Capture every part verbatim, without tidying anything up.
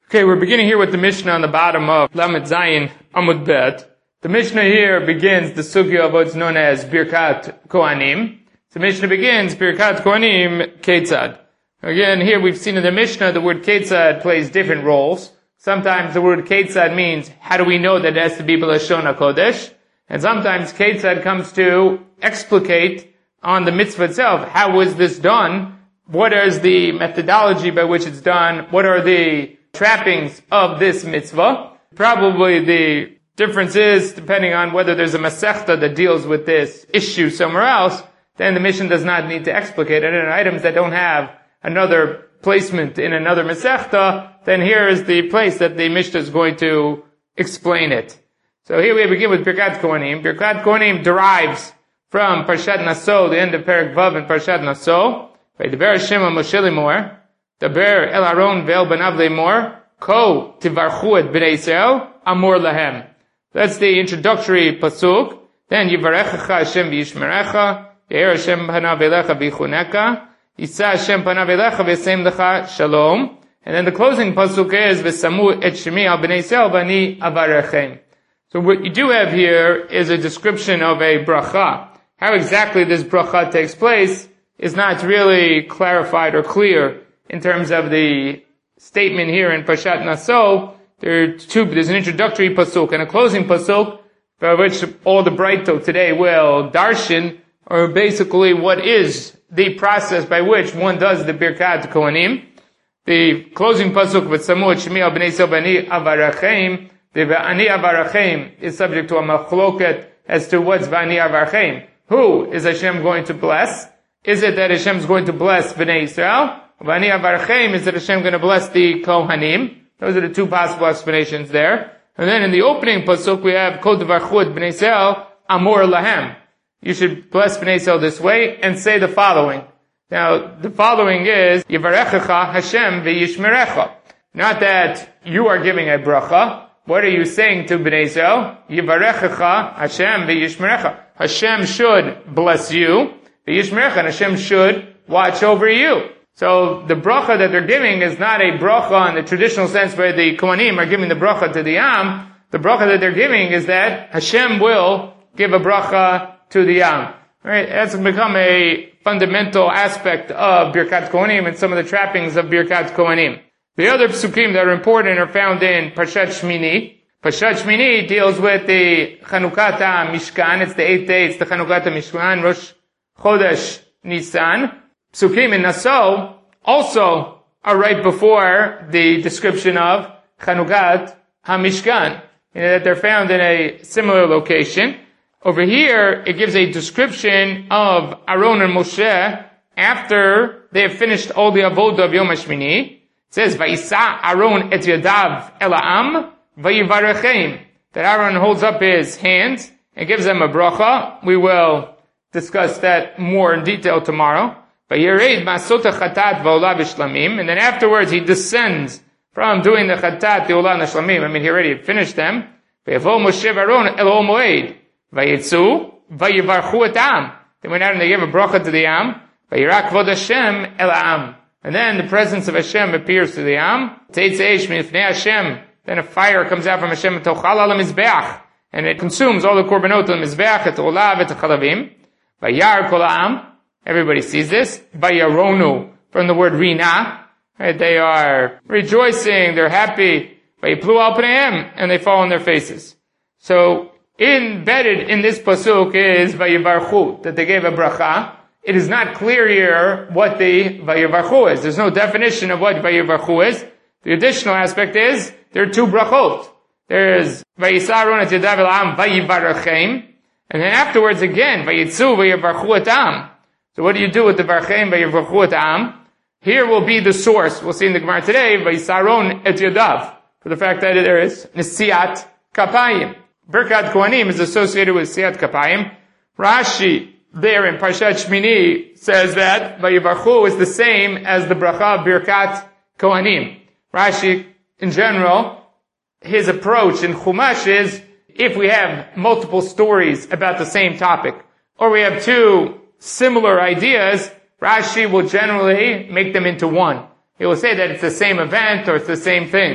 Okay, we're beginning here with the Mishnah on the bottom of Lamed Zayin Amud Bet. The Mishnah here begins the sugya of what's known as Birkat Kohanim. The Mishnah begins Birkat Kohanim Ketzad. Again, here we've seen in the Mishnah the word Ketzad plays different roles. Sometimes the word Ketzad means how do we know that it has to be B'Lashon HaKodesh? And sometimes Ketzad comes to explicate on the mitzvah itself. How was this done? What is the methodology by which it's done? What are the trappings of this mitzvah? Probably the difference is, depending on whether there's a Masechta that deals with this issue somewhere else, then the Mishnah does not need to explicate it. And items that don't have another placement in another Masechta, then here is the place that the Mishnah is going to explain it. So here we begin with Birkat Kohanim. Birkat Kohanim derives from Parshat Naso, the end of Perek Vav in Parshat Naso. Vaydaber Hashem al Moshe lemor, Daber el Aaron ve'el banav lemor, Ko tivarchu et bnei Yisrael, amor lahem. That's the introductory pasuk. Then Yivarechecha Hashem v'yishmerecha, Ye'er Hashem panav elecha v'yichuneka, Yisa Hashem panav elecha v'yasem lecha shalom. And then the closing pasuk is V'samu et shemi al bnei Yisrael v'ani avarechem. So what you do have here is a description of a bracha. How exactly this bracha takes place is not really clarified or clear in terms of the statement here in Parshat Naso. There are two, there's an introductory pasuk and a closing pasuk, by which all the Braito today will darshan, or basically what is the process by which one does the Birkat Kohanim. The closing pasuk, V'tzamu et shemi al bnei Yisrael v'ani avarachem, the v'ani avarachem is subject to a machloket as to what's v'ani avarachem. Who is Hashem going to bless? Is it that Hashem is going to bless Bnei Yisrael? V'ani avarachem, is that Hashem going to bless the Kohanim? Those are the two possible explanations there. And then in the opening pasuk we have Ko tivarchu et bnei Yisrael amor lahem. You should bless Bnei Yisrael this way and say the following. Now, the following is Yivarechecha Hashem v'yishmerecha. Not that you are giving a bracha. What are you saying to Bnei Yisrael? Yivarechecha Hashem v'yishmerecha. Hashem should bless you. V'yishmerecha, and Hashem should watch over you. So the bracha that they're giving is not a bracha in the traditional sense where the Kohanim are giving the bracha to the Am. The bracha that they're giving is that Hashem will give a bracha to the Am. Right? That's become a fundamental aspect of Birkat Kohanim and some of the trappings of Birkat Kohanim. The other psukim that are important are found in Parshat Shmini. Parshat Shmini deals with the Chanukat Mishkan. It's the eighth day. It's the Chanukat Mishkan, Rosh Chodesh Nisan. Psukim in Naso also are right before the description of Chanukat HaMishkan. You know, that they're found in a similar location. Over here, it gives a description of Aaron and Moshe after they have finished all the avodah of Yom HaShmini. It says, Vayisa Aaron et yadav el ha'am vayivarechem. That Aaron holds up his hands and gives them a bracha. We will discuss that more in detail tomorrow. Vayireid masota chatat va'olah v'shlamim. And then afterwards he descends from doing the chatat, the olah, and the shlamim. I mean, he already finished them. Vayavo Moshe v'Aaron el ol moed. Vayitzu vayivarchu et am. They went out and they gave a bracha to the am. Vayirak kvod Hashem el ha'am. And then the presence of Hashem appears to the Am. Teitzeish mifnei Hashem. Then a fire comes out from Hashem, tochal al mizbeach, and it consumes all the korbanot al mizbeach, et olav, et chalavim. Vayar kol ha'am. Everybody sees this. Vayaronu, from the word rina. Right? They are rejoicing, they're happy. Vayiplu al pneihem, and they fall on their faces. So, embedded in this pasuk is vayivarchu, that they gave a bracha. It is not clear here what the Vayivarchu is. There's no definition of what Vayivarchu is. The additional aspect is, there are two brachot. There's Vayisa Aaron et yadav el ha'am vayivarachem. And then afterwards again, Vayitzu vayivarchu et ha'am. So what do you do with the varachem vayivarchu et ha'am? Here will be the source. We'll see in the Gemara today, Vayisa Aaron et yadav. For the fact that there is Nesiat Kapayim. Birkat Kohanim is associated with Nesiat Kapayim. Rashi, there in Parshat Shmini, says that Vayivarchu is the same as the bracha Birkat Kohanim. Rashi, in general, his approach in Chumash is, if we have multiple stories about the same topic, or we have two similar ideas, Rashi will generally make them into one. He will say that it's the same event or it's the same thing.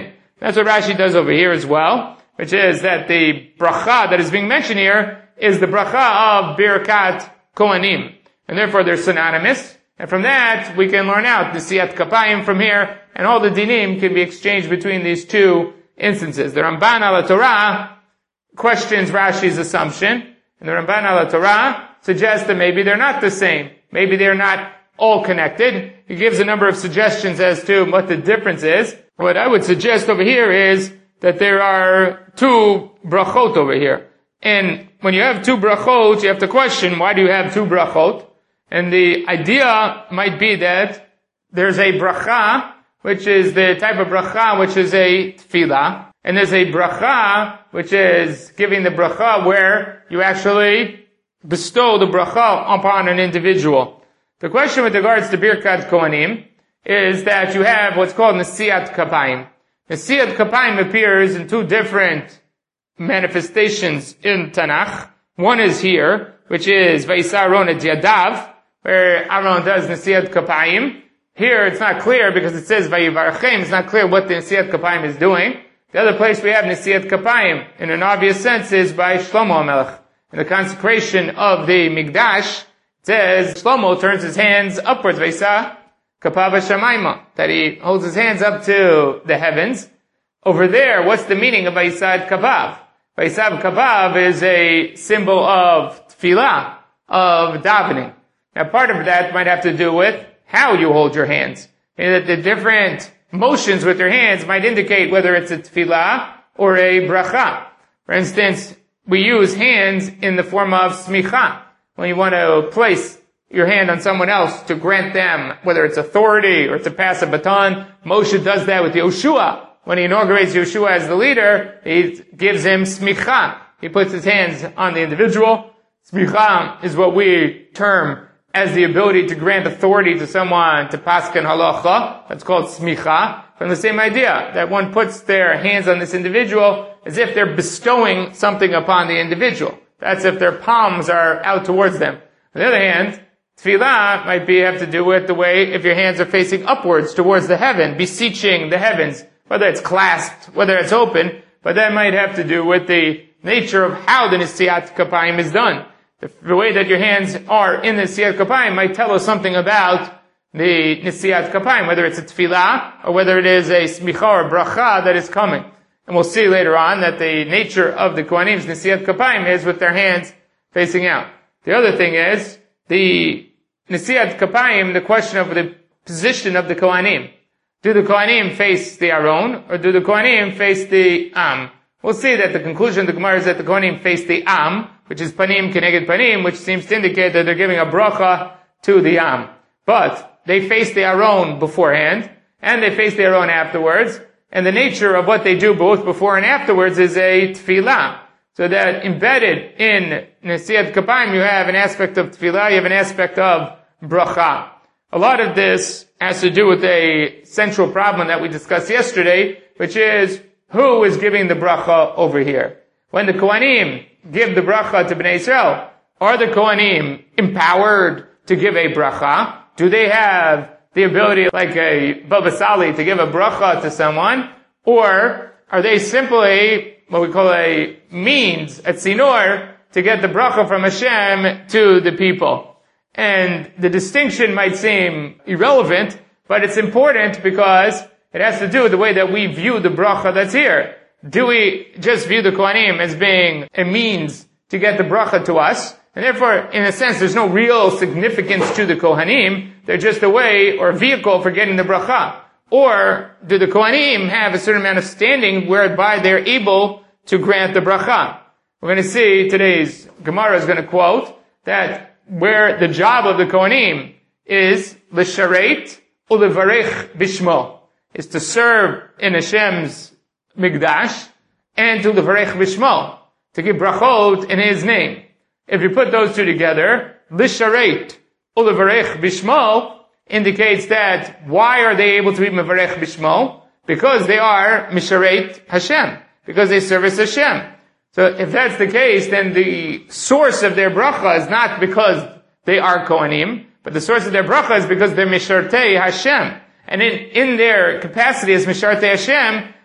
That's what Rashi does over here as well, which is that the bracha that is being mentioned here is the bracha of Birkat Kohanim. And therefore they're synonymous. And from that, we can learn out the Siyat Kapayim from here, and all the dinim can be exchanged between these two instances. The Ramban ala Torah questions Rashi's assumption, and the Ramban ala Torah suggests that maybe they're not the same. Maybe they're not all connected. He gives a number of suggestions as to what the difference is. What I would suggest over here is that there are two brachot over here. And when you have two brachot, you have to question, why do you have two brachot? And the idea might be that there's a bracha, which is the type of bracha which is a tefillah, and there's a bracha which is giving the bracha where you actually bestow the bracha upon an individual. The question with regards to Birkat Kohanim is that you have what's called Nesiyat Kapayim. Nesiyat Kapayim appears in two different manifestations in Tanakh. One is here, which is Vayisa Aaron et Yadav, where Aaron does Nesiyat Kapayim. Here it's not clear because it says Vayivarachem. It's not clear what the Nesiyat Kapayim is doing. The other place we have Nesiyat Kapayim, in an obvious sense, is by Shlomo HaMelech. In the consecration of the Mikdash, it says Shlomo turns his hands upwards, Vayisa Kapav Shamayma, that he holds his hands up to the heavens. Over there, what's the meaning of Vayisad Kapav? Vayisad Kapav is a symbol of tefillah, of davening. Now part of that might have to do with how you hold your hands. And that the different motions with your hands might indicate whether it's a tefillah or a bracha. For instance, we use hands in the form of smicha. When you want to place your hand on someone else to grant them, whether it's authority or to pass a baton. Moshe does that with Yoshua. When he inaugurates Yoshua as the leader, he gives him smicha. He puts his hands on the individual. Smicha is what we term as the ability to grant authority to someone to paskin halacha. That's called smicha. From the same idea, that one puts their hands on this individual as if they're bestowing something upon the individual. That's if their palms are out towards them. On the other hand, tefillah might be have to do with the way if your hands are facing upwards towards the heaven, beseeching the heavens, whether it's clasped, whether it's open, but that might have to do with the nature of how the Nesiyat Kapayim is done. The, the way that your hands are in the Nesiyat Kapayim might tell us something about the Nesiyat Kapayim, whether it's a tefillah or whether it is a smicha or bracha that is coming. And we'll see later on that the nature of the Kohanim's Nesiyat Kapayim is with their hands facing out. The other thing is, the Nesiyat Kapayim, the question of the position of the Kohanim. Do the Kohanim face the Aron, or do the Kohanim face the Am? We'll see that the conclusion of the Gemara is that the Kohanim face the Am, which is Panim Keneged Panim, which seems to indicate that they're giving a bracha to the Am. But they face the Aron beforehand, and they face the Aron afterwards, and the nature of what they do both before and afterwards is a tefillah. So that embedded in Nesiyat Kapayim, you have an aspect of tefillah, you have an aspect of bracha. A lot of this has to do with a central problem that we discussed yesterday, which is who is giving the bracha over here. When the Kohanim give the bracha to Bnei Israel, are the Kohanim empowered to give a bracha? Do they have the ability, like a Baba Sali, to give a bracha to someone? Or are they simply what we call a means, a tzinor, to get the bracha from Hashem to the people? And the distinction might seem irrelevant, but it's important because it has to do with the way that we view the bracha that's here. Do we just view the Kohanim as being a means to get the bracha to us? And therefore, in a sense, there's no real significance to the Kohanim. They're just a way or a vehicle for getting the bracha. Or do the Kohanim have a certain amount of standing whereby they're able to grant the bracha? We're going to see today's Gemara is going to quote that where the job of the Kohanim is l'shareit u'levarech bishmo, is to serve in Hashem's Mikdash and to levarech bishmo, to give brachot in His name. If you put those two together, l'shareit u'levarech bishmo indicates that why are they able to be mevarech bishmo? Because they are mishareit Hashem, because they service Hashem. So if that's the case, then the source of their bracha is not because they are Kohanim, but the source of their bracha is because they're mishartei Hashem. And in, in their capacity as mishartei Hashem,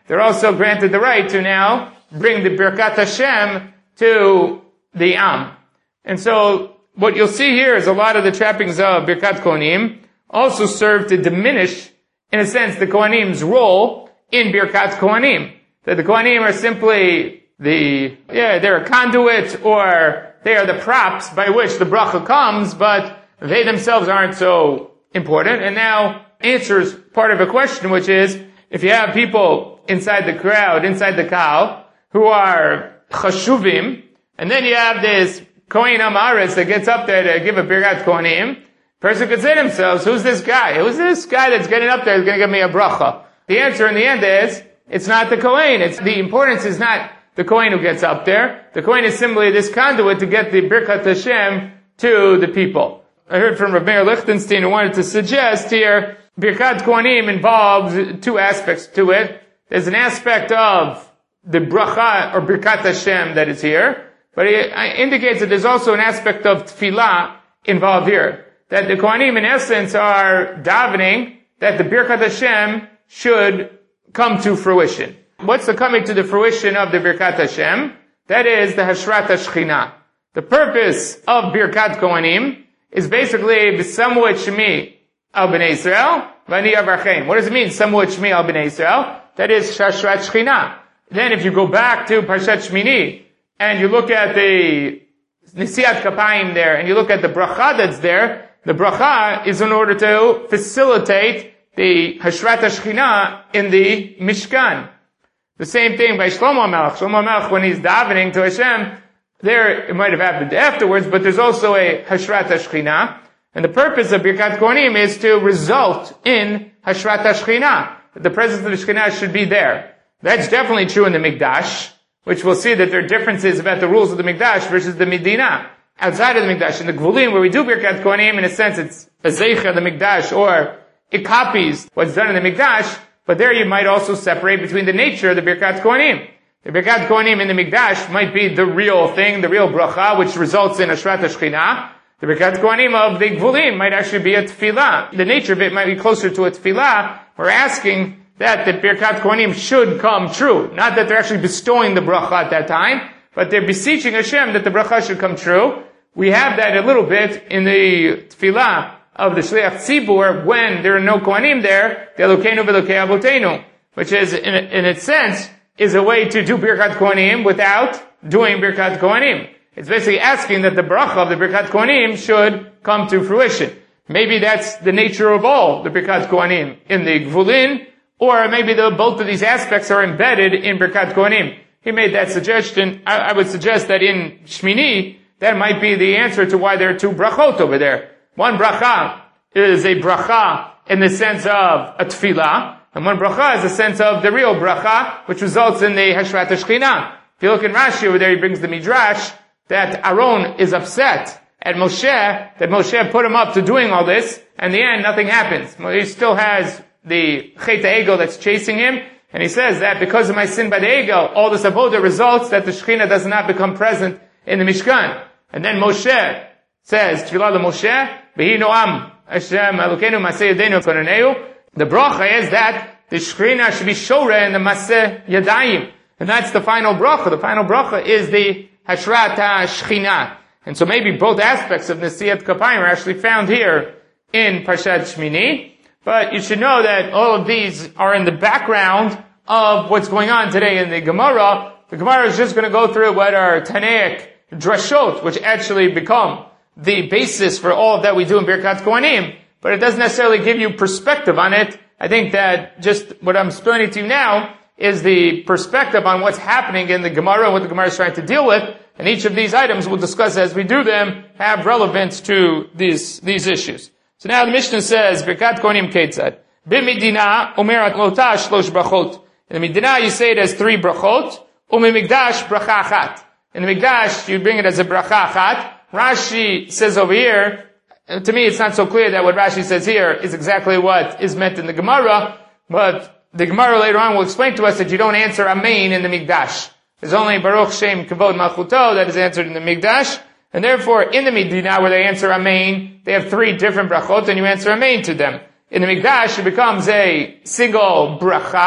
they're also granted the right to now bring the Birkat Hashem to the Am. And so, what you'll see here is a lot of the trappings of Birkat Kohanim also serve to diminish, in a sense, the Kohanim's role in Birkat Kohanim. That the Kohanim are simply the, yeah, they're a conduit, or they are the props by which the bracha comes, but they themselves aren't so important. And now answers part of a question, which is, if you have people inside the crowd, inside the kal, who are chashuvim, and then you have this Kohen Amaretz that gets up there to give a Birkat Kohanim, person could say to themselves, who's this guy? Who's this guy that's getting up there who's going to give me a bracha? The answer in the end is, it's not the Kohen. It's, the importance is not the Kohen who gets up there. The Kohen is simply this conduit to get the Birkat Hashem to the people. I heard from Rav Meir Lichtenstein who wanted to suggest here, Birkat Kohanim involves two aspects to it. There's an aspect of the bracha or Birkat Hashem that is here, but it indicates that there's also an aspect of tefillah involved here. That the Kohanim in essence are davening that the Birkat Hashem should come to fruition. What's the coming to the fruition of the Birkat Hashem? That is the Hashrat HaShechina. The purpose of Birkat Kohanim is basically B'samuet Shmi al B'nai Yisrael V'ani Avarchem. What does it mean, Samuet Shmi al B'nai Yisrael? That is Hashrat Shechina. Then if you go back to Parshat Shmini, and you look at the Nisiat Kapayim there, and you look at the bracha that's there, the bracha is in order to facilitate the Hashrat HaShechina in the Mishkan. The same thing by Shlomo HaMelech. Shlomo HaMelech, when he's davening to Hashem, there, it might have happened afterwards, but there's also a Hashrat HaShechina. And the purpose of Birkat Kohanim is to result in Hashrat HaShechina. That the presence of the Shechina should be there. That's definitely true in the Mikdash, which we'll see that there are differences about the rules of the Mikdash versus the Medina. Outside of the Mikdash, in the Gvulim, where we do Birkat Kohanim, in a sense, it's a Zeicha of the Mikdash, or it copies what's done in the Mikdash, but there you might also separate between the nature of the Birkat Kohanim. The Birkat Kohanim in the Mikdash might be the real thing, the real bracha, which results in Hashrat HaShechina. The Birkat Kohanim of the Gvulim might actually be a tefillah. The nature of it might be closer to a tefillah. We're asking that the Birkat Kohanim should come true. Not that they're actually bestowing the bracha at that time, but they're beseeching Hashem that the bracha should come true. We have that a little bit in the tefillah of the Shliach Tzibur when there are no Kohanim there, the Elokeinu v'Elokei Avotenu, which is, in, in its sense, is a way to do Birkat Kohanim without doing Birkat Kohanim. It's basically asking that the bracha of the Birkat Kohanim should come to fruition. Maybe that's the nature of all the Birkat Kohanim in the Gvulin, or maybe the, both of these aspects are embedded in Birkat Kohanim. He made that suggestion. I, I would suggest that in Shmini, that might be the answer to why there are two brachot over there. One bracha is a bracha in the sense of a tefillah, and one bracha is a sense of the real bracha, which results in the Hashrat HaShechina. If you look in Rashi over there, he brings the Midrash that Aaron is upset at Moshe, that Moshe put him up to doing all this, and in the end, nothing happens. He still has the Chet HaEgel that's chasing him, and he says that because of my sin by the Egel, all this avodah results that the Shechina does not become present in the Mishkan. And then Moshe says, Tefillah to Moshe, V'hi noam, Hashem Elokeinu maseh yadeinu konaneu. The bracha is that the Shechina should be shoreh in the maseh yadayim. And that's the final bracha. The final bracha is the Hashrat HaShechina. And so maybe both aspects of Nesiat Kapayim are actually found here in Parshat Shmini. But you should know that all of these are in the background of what's going on today in the Gemara. The Gemara is just going to go through what are Tanaic drashot, which actually become the basis for all of that we do in Birkat Kohanim. But it doesn't necessarily give you perspective on it. I think that just what I'm explaining to you now is the perspective on what's happening in the Gemara and what the Gemara is trying to deal with. And each of these items we'll discuss as we do them have relevance to these, these issues. So now the Mishnah says, Birkat Kohanim Ketzad. B'midina umerat lota shlosh brachot. In the Midina you say it as three brachot. Umimigdash bracha achat. In the Mikdash you bring it as a bracha achat. Rashi says over here, to me it's not so clear that what Rashi says here is exactly what is meant in the Gemara, but the Gemara later on will explain to us that you don't answer Amen in the Mikdash. There's only Baruch Shem Kavod Malchuto that is answered in the Mikdash, and therefore in the Medina where they answer Amen, they have three different brachot and you answer Amen to them. In the Mikdash it becomes a single bracha,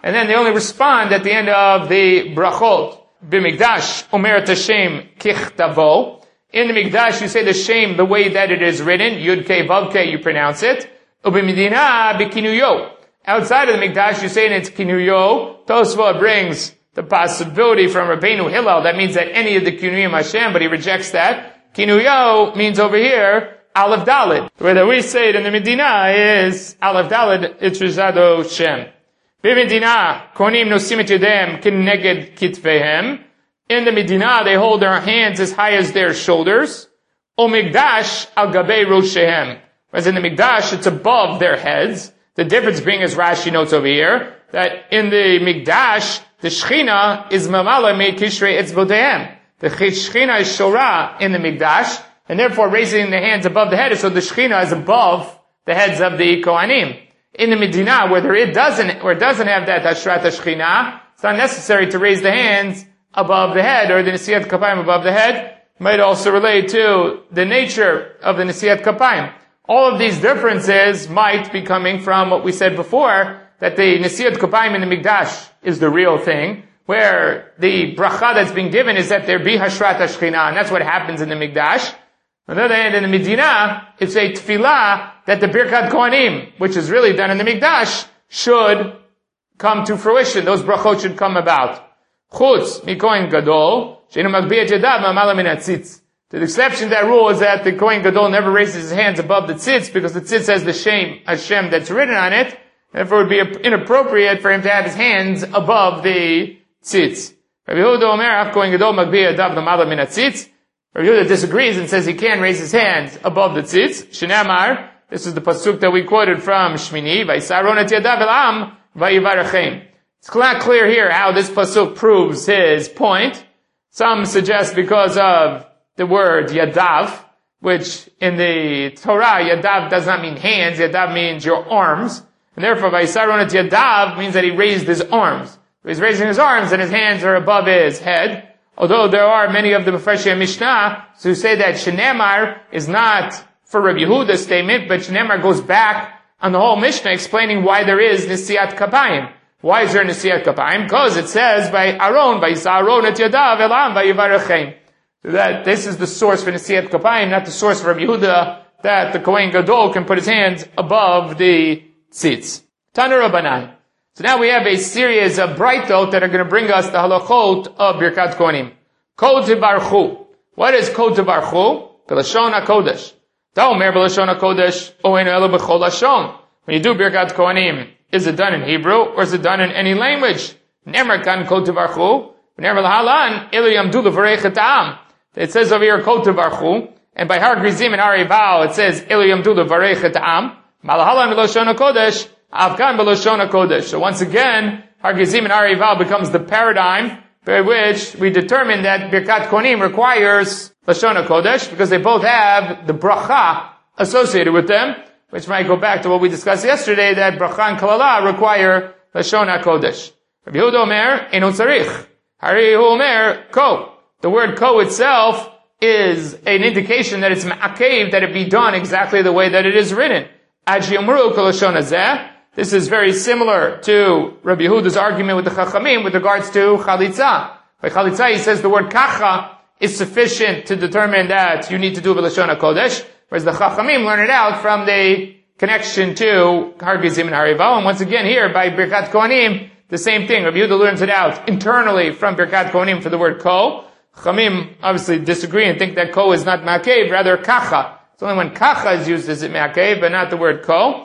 and then they only respond at the end of the brachot. B'mikdash Omer Hashem kichtavo. In the Mikdash you say the Shem the way that it is written, Yud Kei Vav Kei you pronounce it. Ubimidina b'kinuyo. Outside of the Mikdash you say in its kinuyo. Tosfot brings the possibility from Rabbeinu Hillel that means that any of the kinuyim Hashem, but he rejects that. Kinuyo means over here Aleph Daled. The way that we say it in the Medina is Aleph Daled, it's Rizado Shem. B'Medina, konim nosim et yedem kineged kitvehem. In the Medina, they hold their hands as high as their shoulders. O Mikdash al gabei roshehem. Whereas in the Mikdash, it's above their heads. The difference being, as Rashi notes over here, that in the Mikdash, the Shechina is mamala me kishrei etzvotehem. The Shechina is shora in the Mikdash, and therefore raising the hands above the head, so the Shechina is above the heads of the Kohanim. In the Medina, where there it doesn't, where it doesn't have that Hashrat Shechina, it's not necessary to raise the hands above the head, or the Nesiyat Kapayim above the head. Might also relate to the nature of the Nesiyat Kapayim. All of these differences might be coming from what we said before, that the Nesiyat Kapayim in the Mikdash is the real thing, where the bracha that's being given is that there be Hashrat Shechina, and that's what happens in the Mikdash. On the other hand, in the Medina, it's a tefillah that the Birkat Kohanim, which is really done in the Mikdash, should come to fruition. Those brachot should come about. Chutz mikohen gadol, sheinu magbi et yadav ma'amala min hatzitz. The exception to that rule is that the Kohen Gadol never raises his hands above the tzitz, because the tzitz has the Shem Hashem that's written on it. Therefore, it would be inappropriate for him to have his hands above the tzitz. Rabbi Yehuda Omer, af Kohen Gadol magbi et yadav ma'amala min hatzitz. Rabbi Yehuda disagrees and says he can raise his hands above the tzitz. Shenamar, this is the pasuk that we quoted from Shmini, Vaysaron et yadav el am vayivarachem. It's not clear here how this pasuk proves his point. Some suggest because of the word yadav, which in the Torah, yadav does not mean hands, yadav means your arms. And therefore, Vaysaron et yadav means that he raised his arms. He's raising his arms and his hands are above his head. Although there are many of the Mefarshei Mishnah who say that Shenemar is not for Rabbi Yehuda's statement, but Shenemar goes back on the whole Mishnah explaining why there is Nesiyat Kapayim. Why is there Nesiyat Kapayim? Because it says by Aaron, by Yisa'aron et Yadav elam vayivarachem. That this is the source for Nesiyat Kapayim, not the source for Rabbi Yehuda, that the Kohen Gadol can put his hands above the tzitz. Tanu Rabbanan. So now we have a series of braitot that are going to bring us the halachot of Birkat Kohanim. Kol Tibarchu. What is Kol Tibarchu? B'lashon HaKodesh. Da'omer b'lashon HaKodesh, ohen elo b'chol lashon. When you do Birkat Kohanim, is it done in Hebrew, or is it done in any language? Nemer kan Kol Tibarchu. Nemer l'halan, elo yamdu l'varech et ha'am. It says over here Kol Tibarchu, and by Har Grizim and Ari Val, it says elo yamdu l'varech et ha'am. Malahalan b'lashon HaKodesh, Avkan b'lashon HaKodesh. So once again, Har Grizim and Ari Val becomes the paradigm by which we determine that Birkat Kohanim requires Lashon HaKodesh, because they both have the bracha associated with them, which might go back to what we discussed yesterday, that bracha and kalala require Lashon HaKodesh. Rabbi Yehuda Omer, Eino tzarich. Hari Hu Omer, ko. The word ko itself is an indication that it's ma'akev, that it be done exactly the way that it is written. Ad she'yomru kol lashon hazeh. This is very similar to Rabbi Yehuda's argument with the Chachamim with regards to Chalitza. By Chalitza, he says the word kacha is sufficient to determine that you need to do B'lashon HaKodesh, whereas the Chachamim learn it out from the connection to Har Grizim and Hari Val. And once again here, by Birkat Kohanim, the same thing. Rabbi Yehuda learns it out internally from Birkat Kohanim for the word ko. Chachamim obviously disagree and think that ko is not ma'akev, rather kacha. It's only when kacha is used is it ma'akev, but not the word ko.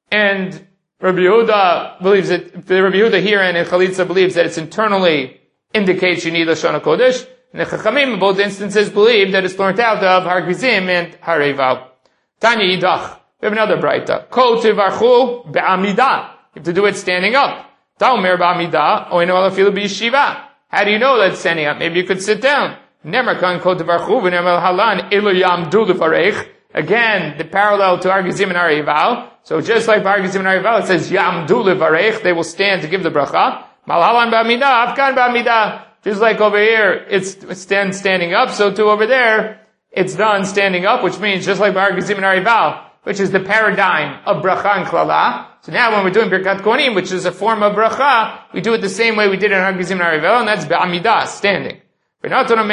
And Rabbi Yehuda believes it, Rabbi Yehuda here and in Chalitza believes that it's internally indicates you need Lashon HaKodesh. And the Chachamim in both instances believe that it's learned out of Har Grizim and Hari Val. Tanya Yidach. We have another braita. Kol tivarchu be'amidah. You have to do it standing up. Ta'omer be'amidah, oinu alafilu b'yeshiva. How do you know that it's standing up? Maybe you could sit down. Nemer kan kol tivarchu v'nemer halan ilu yamdu levarech. Again, the parallel to Har Grizim and Hari Val. So just like Har Grizim and Hari Val, it says yamdu levarech. They will stand to give the bracha. Malhalan ba'amidah, afkan ba'amidah. Just like over here, it's stand standing up, so too over there, it's done standing up, which means just like Har Grizim and Hari Val, which is the paradigm of bracha and klala. So now when we're doing Birkat Kohanim, which is a form of bracha, we do it the same way we did in Hagizim Narivel, and that's Be'amidah, standing. You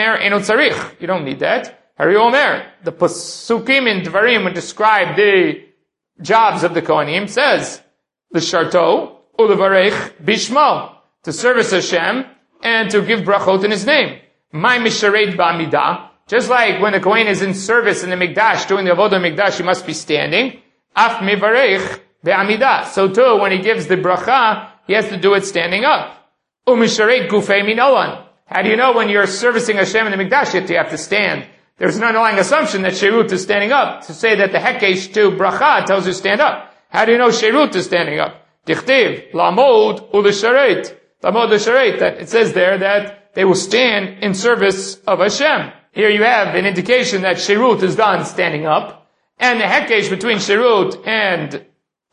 don't need that. Hari Omer, the Pasukim in Dvarim would describe the jobs of the Kohanim, says, the Sharto, Ulevarech, Bishmo, to service Hashem, and to give brachot in His name. My Mishareit Ba'amidah, just like when the Kohen is in service in the Mikdash, doing the Avodah Mikdash, he must be standing. Af Mivarech Be'amidah. So too, when he gives the bracha, he has to do it standing up. Umishareit Gufei Minolan. How do you know when you're servicing Hashem in the Mikdash, you have to stand? There's an underlying assumption that Sherut is standing up. To say that the Hekesh to bracha tells you stand up. How do you know Sherut is standing up? Dichtiv, Lamod, Ulishareit. Lamod Ulishareit. That it says there that they will stand in service of Hashem. Here you have an indication that Sherut is done standing up. And the Hekesh between Sherut and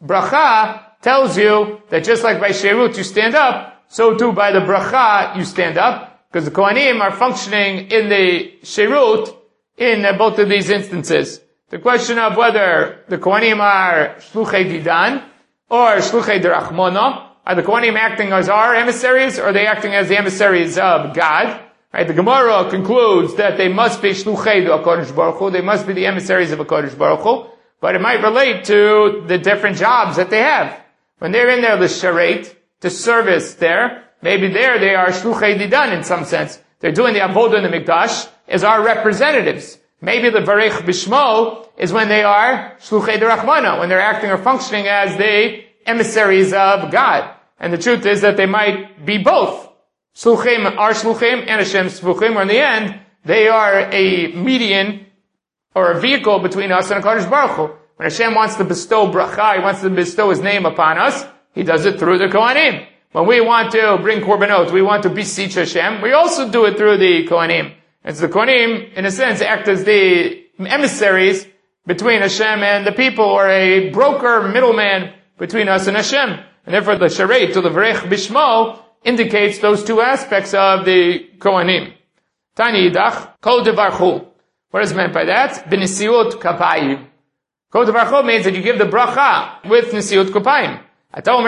bracha tells you that just like by Sherut you stand up, so too by the bracha you stand up. Because the Kohanim are functioning in the Sherut in uh, both of these instances. The question of whether the Kohanim are Shluchei Didan or Shluchei Derachmona, are the Kohanim acting as our emissaries or are they acting as the emissaries of God? Right? The Gemara concludes that they must be Shluchei HaKadosh Baruch Hu, they must be the emissaries of HaKadosh Baruch Hu, but it might relate to the different jobs that they have. When they're in there, the Sharet, to service there, maybe there they are Shluchei Didan in some sense. They're doing the Avodah in the Mikdash as our representatives. Maybe the Varech Bishmo is when they are Shluchei Derachmana, when they're acting or functioning as the emissaries of God. And the truth is that they might be both. Shluchim are Shluchim and Hashem's Shluchim, or in the end, they are a median or a vehicle between us and HaKadosh Baruch Hu. When Hashem wants to bestow bracha, He wants to bestow His name upon us, He does it through the Kohanim. When we want to bring korbanot, we want to beseech Hashem, we also do it through the Kohanim. And so the Kohanim, in a sense, act as the emissaries between Hashem and the people, or a broker, middleman between us and Hashem. And therefore the Sharet, to the Varech Bishmo, indicates those two aspects of the Kohanim. Tani Yidach, Kol Devarchu. What is meant by that? B'nesiut kapayim. Kol Devarchu means that you give the bracha with nesiut kapayim. How do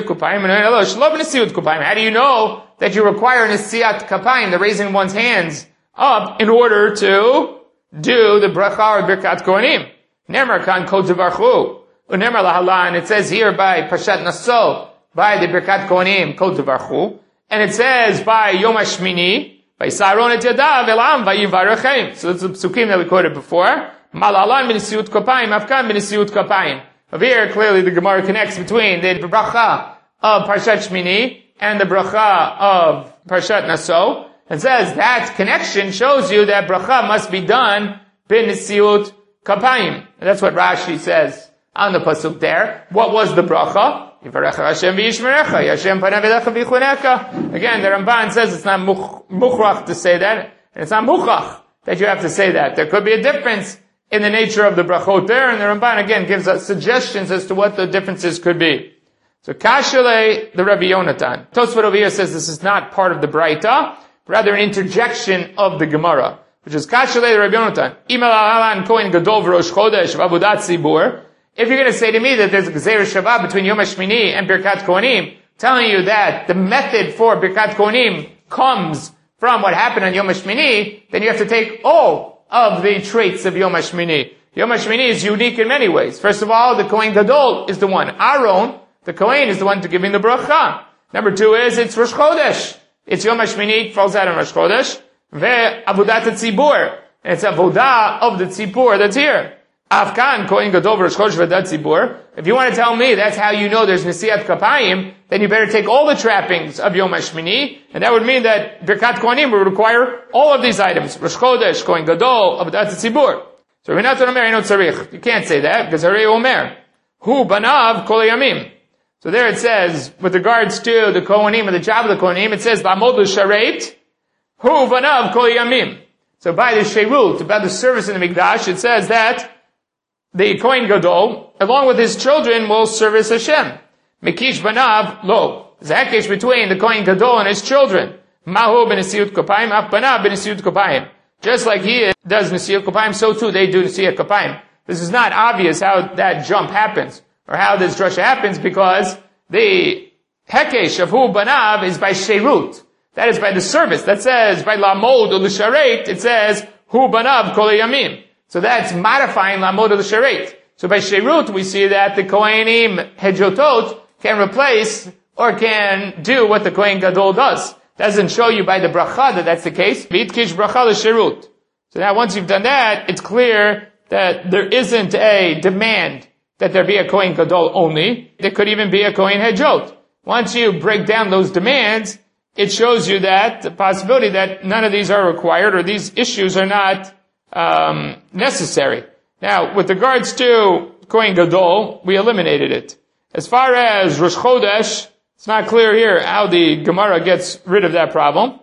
you know that you require nesiat kapayim, the raising one's hands up, in order to do the bracha or birkat kohanim? Nemar kan kol devarchu. Unemar lahalan, it says here by Parshat Naso, by the birkat kohanim, kol devarchu. And it says by Yom HaShmini, by Saron et yadav elam vayivarachem. So that's the psukim that we quoted before. Malalan b'nesiut kapayim, afkan b'nesiut kapayim. Over here, clearly the Gemara connects between the bracha of Parshat Shmini and the bracha of Parshat Naso, and says that connection shows you that bracha must be done b'nesiut kapayim. And that's what Rashi says on the pasuk there. What was the bracha? Yivarecha Hashem v'yishmerecha, Hashem panav elecha v'yichunecha. Again, the Ramban says it's not mukhrach to say that, and it's not muchach that you have to say that. There could be a difference in the nature of the brachot there, and the Ramban again gives us suggestions as to what the differences could be. So Kashale, the Rabbi Yonatan. Tosfot over here says this is not part of the Braita, rather an interjection of the Gemara, which is Kashale, the Rabbi Yonatan. Imel alan kohen gadol v'rosh chodesh v'avudat zibur. If you're going to say to me that there's a Gezer Shabbat between Yom HaShmini and Birkat Kohanim, telling you that the method for Birkat Kohanim comes from what happened on Yom HaShmini, then you have to take all of the traits of Yom HaShmini. Yom HaShmini is unique in many ways. First of all, the Kohen Gadol is the one. Aaron, the Kohen, is the one to giving the bracha. Number two is, it's Rosh Chodesh. It's Yom HaShmini, it falls out on Rosh Chodesh. Ve'avudat tzibur. And it's avodah of the tzibur that's here. Afkan, Kohen Gadol, Rosh Chodesh, Ve'avudat tzibur. If you want to tell me that's how you know there's Nesiat Kapayim, then you better take all the trappings of Yom HaShmini, and that would mean that Birkat Kohanim would require all of these items. Rosh Chodesh, Kohen Gadol, Avodat Tzibur. So Rinat Omer, no tzarich. You can't say that, because Harei Omer. Hu banav kol yamim. So there it says, with regards to the Kohanim, or the job of the Kohanim, it says, Ba'amod l'sharet, hu banav kol yamim. So by the Sherut, about the service in the Mikdash, it says that the Kohen Gadol, along with his children, will service Hashem. Mekish banav lo. There's a hekesh between the Kohen Gadol and his children. Mahu b'nesiut kopayim, af banav b'nesiut kopayim. Just like he does nesiut kopayim, so too they do nesiut kopayim. This is not obvious how that jump happens. or how this drasha happens, because the hekesh of hu banav is by sherut. That is by the service. That says, by lamod or l'sharet, it says, hu banav kol yamim. So that's modifying lamod or l'sharet. So by sherut, we see that the kohenim hedjotot can replace or can do what the kohen gadol does. Doesn't show you by the bracha that that's the case. V'itkish bracha l'sherut. So now once you've done that, it's clear that there isn't a demand that there be a kohen gadol only. There could even be a kohen hedjot. Once you break down those demands, it shows you that the possibility that none of these are required or these issues are not um, necessary. Now, with regards to kohen gadol, we eliminated it. As far as Rosh Chodesh, it's not clear here how the Gemara gets rid of that problem.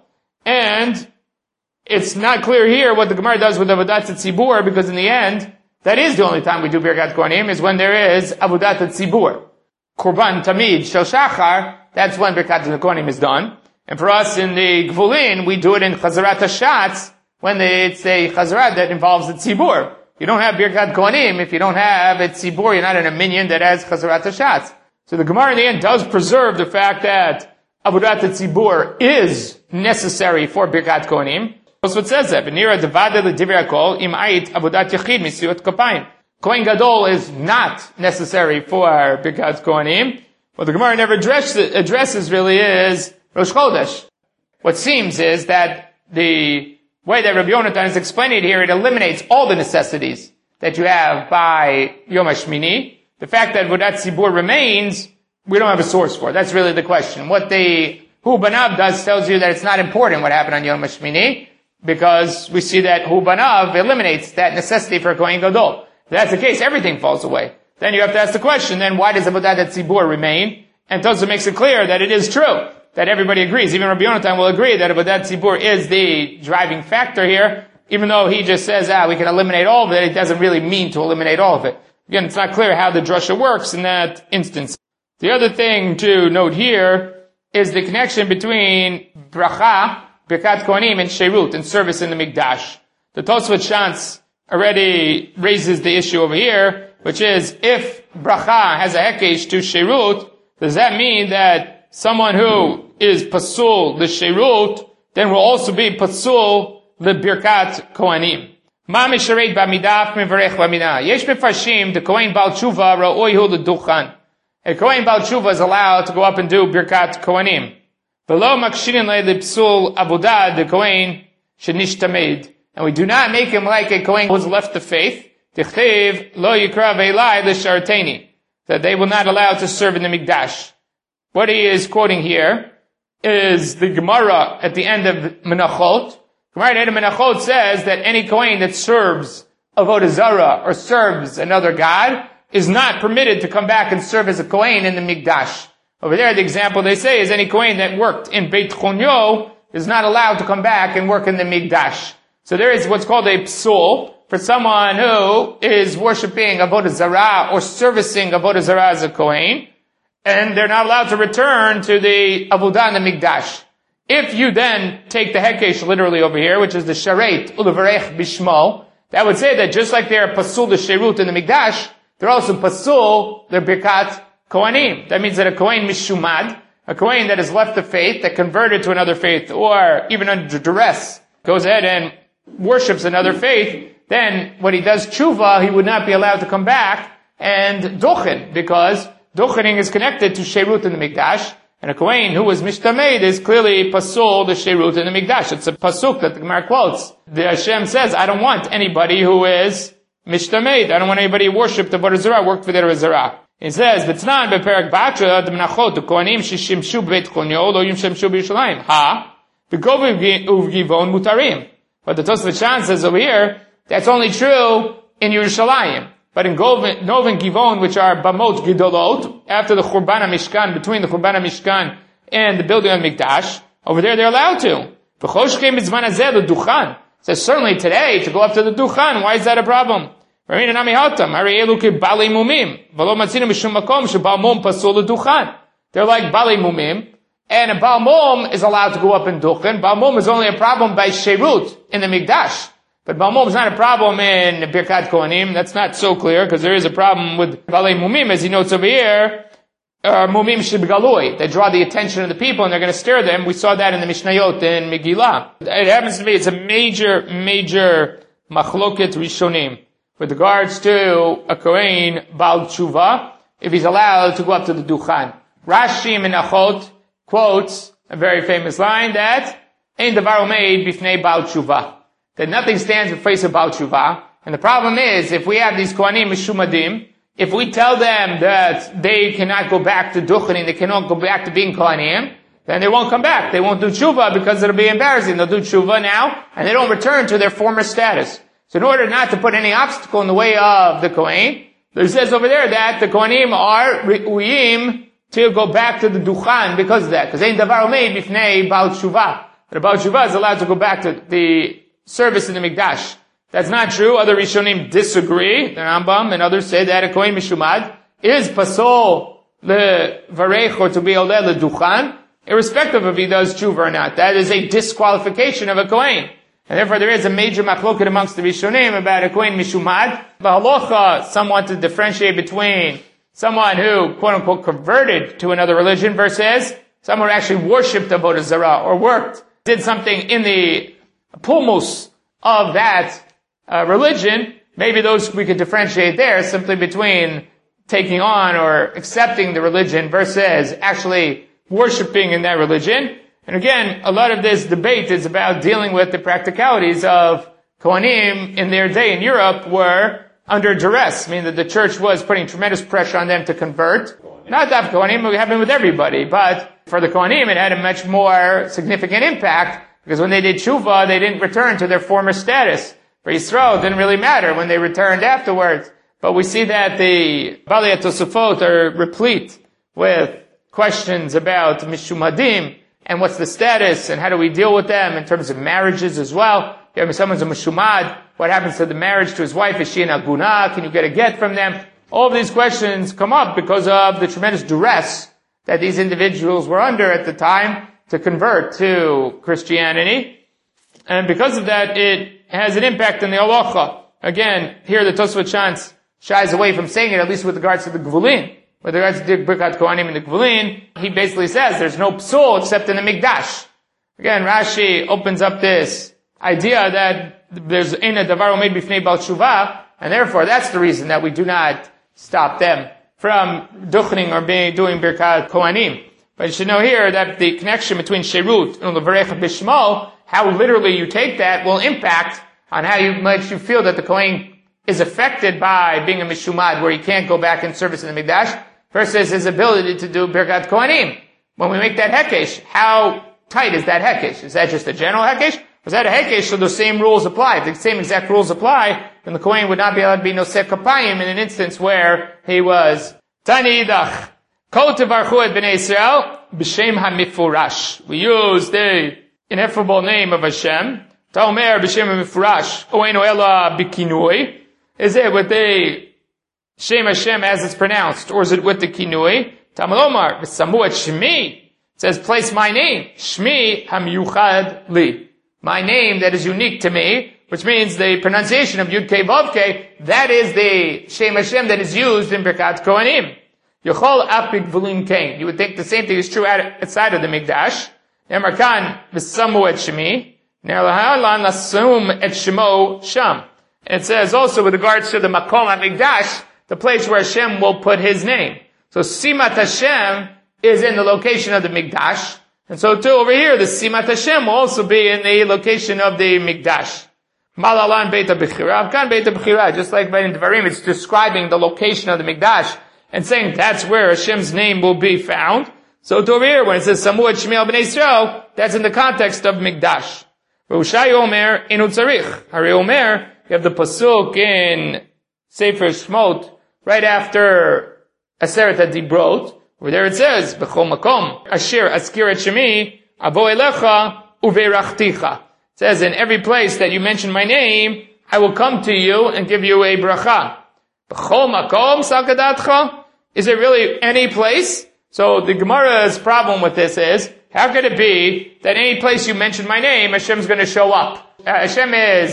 And it's not clear here what the Gemara does with Avodat Tzibur, because in the end, that is the only time we do Birkat Kohanim, is when there is Avodat Tzibur. Korban Tamid Shel Shachar, that's when Birkat Kohanim is done. And for us in the Gvulin, we do it in Chazarat HaShatz, when it's a Chazarat that involves the Tzibur. You don't have Birkat Kohanim if you don't have a Tzibur, you're not in a minyan that has Chazarat HaShatz. So the Gemara in the end does preserve the fact that Avodat Tzibur is necessary for Birkat Kohanim. That's what it says that. V'nira devada l'divrei hakol im ait avodat yachid misiyot kapayim. Kohen Gadol is not necessary for Birkat Kohanim. What the Gemara never address, addresses really is Rosh Chodesh. What seems is that the way that Rabbi Yonatan is explaining it here, it eliminates all the necessities that you have by Yom HaShmini. The fact that Avodat Tzibur remains, we don't have a source for. That's really the question. What the Hu Banav does tells you that it's not important what happened on Yom HaShmini, because we see that Hu Banav eliminates that necessity for Kohen Gadol. If that's the case, everything falls away. Then you have to ask the question, then why does Avodat Tzibur remain? And Tosafot makes it clear that it is true, that everybody agrees. Even Rabbi Yonatan will agree that Avodat Tzibur is the driving factor here, even though he just says, ah, we can eliminate all of it, it doesn't really mean to eliminate all of it. Again, it's not clear how the drasha works in that instance. The other thing to note here is the connection between bracha, Birkat Kohanim, and Sherut, and service in the Mikdash. The Tosafot Shantz already raises the issue over here, which is, if bracha has a hekesh to Sherut, does that mean that someone who is pasul the Sherut, then will also be pasul the Birkat Kohanim? Ma mishareit b'amidaf mivarech b'amidah. Yesh mefarshim, the Kohen Baal Tshuva ra'oi hu l'duchan. A Kohen Baal Tshuva is allowed to go up and do Birkat Kohanim. V'lo makshirin le'lipsul avodah the Kohen shenishtamed. And we do not make him like a Kohen who has left the faith. Tichtiv lo yikra ve'elai l'sharteni. That they will not allow to serve in the Mikdash. What he is quoting here is the Gemara at the end of Menachot. Gemara at the end of Menachot says that any Kohen that serves Avodah Zarah or serves another god is not permitted to come back and serve as a Kohen in the Mikdash. Over there, the example they say is any Kohen that worked in Beit Chonyo is not allowed to come back and work in the Mikdash. So there is what's called a psul for someone who is worshipping Avodah Zarah or servicing Avodah Zarah as a Kohen, and they're not allowed to return to the Avodah in the Mikdash. If you then take the Hekesh literally over here, which is the Sharet Ulevarech Bishmo, that would say that just like they're pasul the Sherut in the Mikdash, they're also pasul the Birkat Kohanim. That means that a Kohen Mishumad, a Kohen that has left the faith, that converted to another faith, or even under duress, goes ahead and worships another faith, then when he does tshuva, he would not be allowed to come back and dochen, because dochening is connected to Sherut in the Mikdash, and a Kohen who was Mishtamed is clearly pasul the Sherut in the Mikdash. It's a pasuk that the Gemara quotes. The Hashem says, I don't want anybody who is Mishtamed. I don't want anybody who worshipped the Avodah Zarah, worked for the Avodah Zarah. It says, V'tznan be'perek b'atra d'menachot u'kohanim sheshimshu b'beit chonyo lo yimshemshu b'Yerushalayim. Ha? V'gov uvgivon mutarim. But the Tosafot Shantz says over here, that's only true in Yerushalayim. But in Gov and Givon, which are Bamot Gidolot, after the Churban HaMishkan, between the Churban HaMishkan and the building of Mikdash, over there they're allowed to. V'choshkem b'zman hazeh l'duchan. Says certainly today, to go up to the Duchan, why is that a problem? They're like Balei Mumim, and a Baal Mum is allowed to go up in Duchan. Baal Mum is only a problem by Sherut in the Mikdash. But Balmum is not a problem in Birkat Kohanim. That's not so clear, because there is a problem with Balei Mumim, as he notes over here, uh, Mumim Shibgaloi. They draw the attention of the people, and they're going to stir them. We saw that in the Mishnayot in Megillah. It happens to be, it's a major, major Machloket Rishonim with regards to a Kohen Baal Tshuva, if he's allowed to go up to the Duchan. Rashi Menachot quotes a very famous line that Ein Davar Omeid Bifnei Baal Tshuva, that nothing stands in face of Baal Tshuva. And the problem is, if we have these Kohanim Mishumadim, if we tell them that they cannot go back to Duchanim, they cannot go back to being Kohanim, then they won't come back. They won't do Tshuva because it'll be embarrassing. They'll do Tshuva now, and they don't return to their former status. So in order not to put any obstacle in the way of the Kohen, it says over there that the Kohanim are Re'uyim to go back to the Duchan because of that. Because Ein Davar Omeid Bifnei Baal Tshuva. That a Baal Tshuva is allowed to go back to the service in the Mikdash. That's not true. Other Rishonim disagree. The Rambam and others say that a Kohen Mishumad is Pasol levarech or to be Oleh leDuchan, irrespective of if he does Tshuva or not. That is a disqualification of a Kohen. And therefore there is a major machloket amongst the Rishonim about a Kohen Mishumad. The halacha, some want to differentiate between someone who, quote unquote, converted to another religion versus someone who actually worshipped Avodah Zarah or worked, did something in the pulmus of that uh, religion. Maybe those we could differentiate there simply between taking on or accepting the religion versus actually worshipping in that religion. And again, a lot of this debate is about dealing with the practicalities of Kohanim in their day in Europe were under duress, meaning that the church was putting tremendous pressure on them to convert. Not that Kohanim, it happened with everybody, but for the Kohanim it had a much more significant impact, because when they did Tshuva, they didn't return to their former status. For Yisrael, it didn't really matter when they returned afterwards. But we see that the Balei Tosafot are replete with questions about Mishumadim, and what's the status, and how do we deal with them in terms of marriages as well. If someone's a Mishumad, what happens to the marriage to his wife? Is she an Aguna? Can you get a get from them? All of these questions come up because of the tremendous duress that these individuals were under at the time to convert to Christianity. And because of that, it has an impact on the halacha. Again, here the Tosfot Shantz shies away from saying it, at least with regards to the Gvulin. With regards to Birkat Kohanim and the Gvulin, he basically says there's no psul except in the Mikdash. Again, Rashi opens up this idea that there's in a davar omeid bifnei Baal Tshuva, and therefore that's the reason that we do not stop them from duchening or being, doing Birkat Kohanim. But you should know here that the connection between Sherut and Levarech Bishmo, how literally you take that, will impact on how you, much you feel that the Kohen is affected by being a Mishumad, where he can't go back in service in the Mikdash, versus his ability to do Birkat Kohanim. When we make that Hekesh, how tight is that Hekesh? Is that just a general Hekesh? Or is that a Hekesh so the same rules apply? If the same exact rules apply, then the Kohen would not be allowed to be Noseh Kapayim in an instance where he was Tani Yidach. Kol tevarchu et b'nei Yisrael b'shem ha-mifurash. We use the ineffable name of Hashem. Ta'omer b'shem ha-mifurash. Oeinu ela b'kinui. Is it with the Shem Hashem as it's pronounced, or is it with the kinui? Tamalomar, v'samu et shmi. It says, place my name. Shmi ha-miyuchad li. My name that is unique to me, which means the pronunciation of Yud Kei Vav Kei, that is the Shem Hashem that is used in Birkat Kohanim. Yochol apik v'lim kain. You would think the same thing is true outside of the Mikdash. Nemar kan v'samu et shmi. Nerlahalan lasum et shmo sham. And it says also with regards to the Makom HaMikdash, the place where Hashem will put His name. So Simat Hashem is in the location of the Mikdash. And so too over here, the Simat Hashem will also be in the location of the Mikdash. Malalan Beit HaBechira. Afkan Beit HaBechira, just like in Devarim, it's describing the location of the Mikdash and saying that's where Hashem's name will be found. So too over here, when it says Samu et Shmi al Bnei Yisrael, that's in the context of Mikdash. Reushai Omer Inu Tzarich. Hari Omer, you have the pasuk in Sefer Shmot, right after Aseret HaDibrot, where there it says, B'chol makom, asher askir et shemi, avo elecha, uveirachticha. It says, in every place that you mention my name, I will come to you and give you a bracha. B'chol makom, sakadatcha? Is it really any place? So the Gemara's problem with this is, how could it be that any place you mention my name, Hashem's going to show up? Uh, Hashem is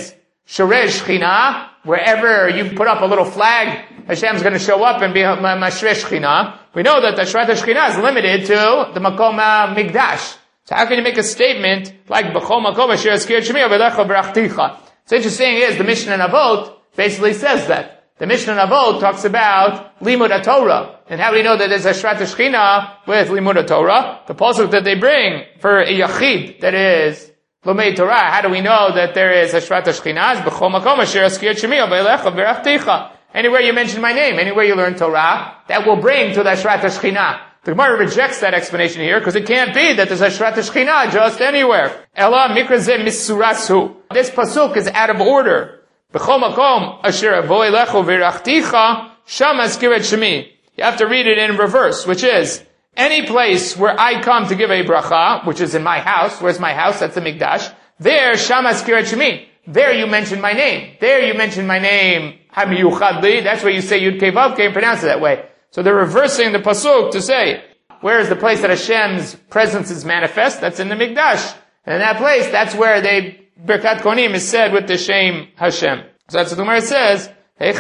Sheresh Shechina, wherever you put up a little flag, Hashem's going to show up and be Mashre Shechina. We know that the Shrat Shechina is limited to the Makom Mikdash. So how can you make a statement like B'chol Makom Asher Azkir Shemi Avelecha V'rachticha? So interesting is the Mishnah in Avot basically says that. The Mishnah in Avot talks about Limud Torah. And how do we know that there's a Shrat Shechina with Limud Torah? The pasuk that they bring for a Yachid, that is Lomei Torah. How do we know that there is a Shrat Shechina? B'chol Makom Asher Azkir Shemi Avelecha V'rachticha. Anywhere you mention my name, anywhere you learn Torah, that will bring to the Shrat Shechina. The Gemara rejects that explanation here because it can't be that there's a Shrat Shechina just anywhere. Ela mikra ze misurasu. This pasuk is out of order. B'chol makom asher avo elechu v'rachticha sham azkiret shemi. You have to read it in reverse, which is any place where I come to give a bracha, which is in my house. Where's my house? That's the Mikdash. There, sham azkiret shemi. There you mention my name. There you mention my name. Hamiyuchadli. That's where you say Yud Kei Vav Kei and pronounce it that way. So they're reversing the pasuk to say, where is the place that Hashem's presence is manifest? That's in the Mikdash. And in that place, that's where they, Birkat Kohanim is said with the Shem Hashem. So that's what the Gemara says, where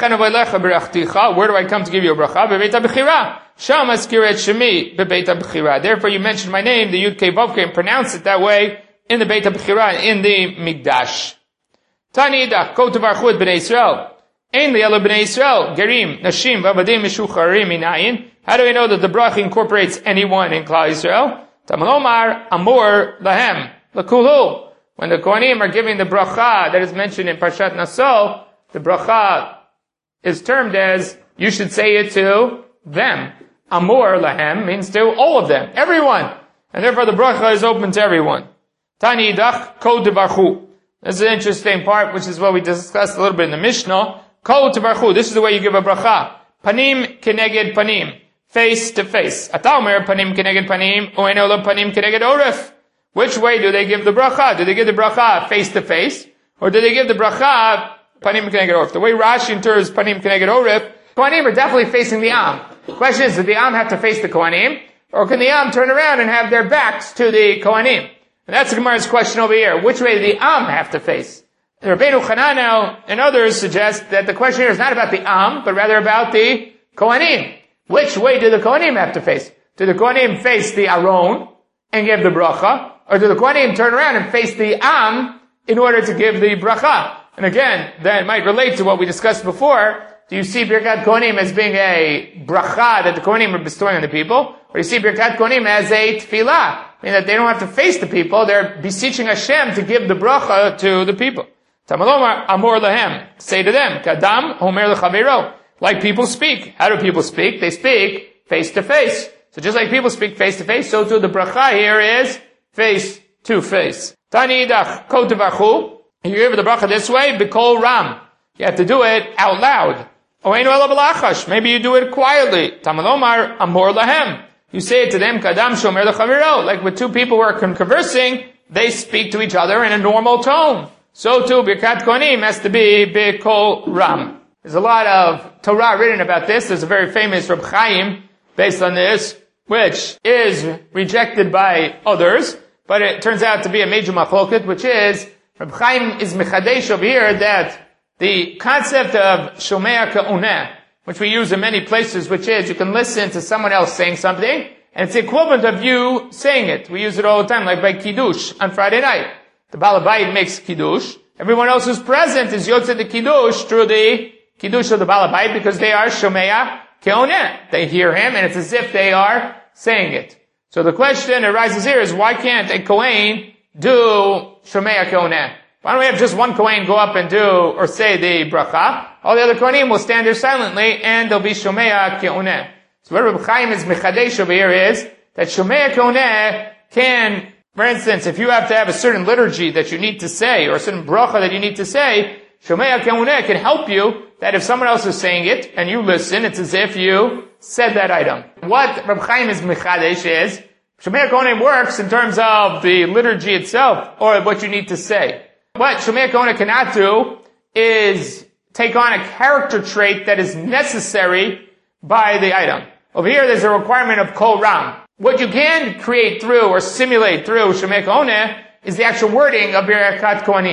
do I come to give you a bracha? Bebeit HaBechira. Sham azkiret shemi bebeit HaBechira. Therefore you mention my name, the Yud Kei Vav Kei, and pronounce it that way in the Beit HaBechira, in the Mikdash. Tani idach, ko tevarchu et b'nei Yisrael. Ein li'elu b'nei Yisrael, gerim, nashim, v'avadim, mishucharim, minayin. How do we know that the bracha incorporates anyone in Klal Yisrael? Tamalomar, amor, lahem, lakulu. When the Kohanim are giving the bracha that is mentioned in Parshat Naso, the bracha is termed as, you should say it to them. Amor, lahem, means to all of them, everyone. And therefore the bracha is open to everyone. Tani idach, ko tevarchu. This is an interesting part, which is what we discussed a little bit in the Mishnah. Ko tevarchu. This is the way you give a bracha. Panim keneged panim. Face to face. Ataomer panim keneged panim. U'eno lo panim keneged oref. Which way do they give the bracha? Do they give the bracha face to face? Or do they give the bracha panim keneged oref? The way Rashi interprets panim keneged oref, Kohanim are definitely facing the Am. The question is, does the Am have to face the Kohanim? Or can the Am turn around and have their backs to the Kohanim? And that's the Gemara's question over here. Which way do the Am have to face? Rabbeinu Chananel and others suggest that the question here is not about the Am, but rather about the Kohanim. Which way do the Kohanim have to face? Do the Kohanim face the Aron and give the bracha? Or do the Kohanim turn around and face the Am in order to give the bracha? And again, that might relate to what we discussed before. Do you see Birkat Kohanim as being a bracha that the Kohanim are bestowing on the people? Or do you see Birkat Kohanim as a tefillah? Meaning that they don't have to face the people, they're beseeching Hashem to give the bracha to the people. Tamalomar amor lahem. Say to them, Kadam homer lechavero. Like people speak. How do people speak? They speak face to face. So just like people speak face to face, so too the bracha here is face to face. Tani idach ko tevarchu. You give the bracha this way, b'kol ram. You have to do it out loud. Oeinu ela b'lachash. Maybe you do it quietly. Tamalomar amor lahem. You say it to them, Kadam shomer lechavero. Like with two people who are conversing, they speak to each other in a normal tone. So too, Birkat Kohanim has to be b'kol ram. There's a lot of Torah written about this. There's a very famous Reb Chaim based on this, which is rejected by others, but it turns out to be a major machloket, which is, Reb Chaim is mechadesh over here that the concept of shomea ka'uneh, which we use in many places, which is you can listen to someone else saying something, and it's the equivalent of you saying it. We use it all the time, like by Kiddush on Friday night. The Baal Habayit makes Kiddush. Everyone else who's present is Yotzei the Kiddush through the Kiddush of the Baal Habayit because they are Shomea Keoneh. They hear him and it's as if they are saying it. So the question arises here is why can't a Kohen do Shomea Keoneh? Why don't we have just one Kohen go up and do or say the bracha? All the other Kohanim will stand there silently and they'll be Shomea Keoneh. So what Reb Chaim is mechadesh over here is that Shomea Keoneh can, for instance, if you have to have a certain liturgy that you need to say, or a certain bracha that you need to say, Shomea Keoneh can help you, that if someone else is saying it, and you listen, it's as if you said that item. What Reb Chaim is mechadesh is, Shomea Keoneh works in terms of the liturgy itself, or what you need to say. What Shomea Keoneh cannot do is take on a character trait that is necessary by the item. Over here, there's a requirement of kol ram. What you can create through or simulate through Shomea Keoneh is the actual wording of Birkat Kohanim.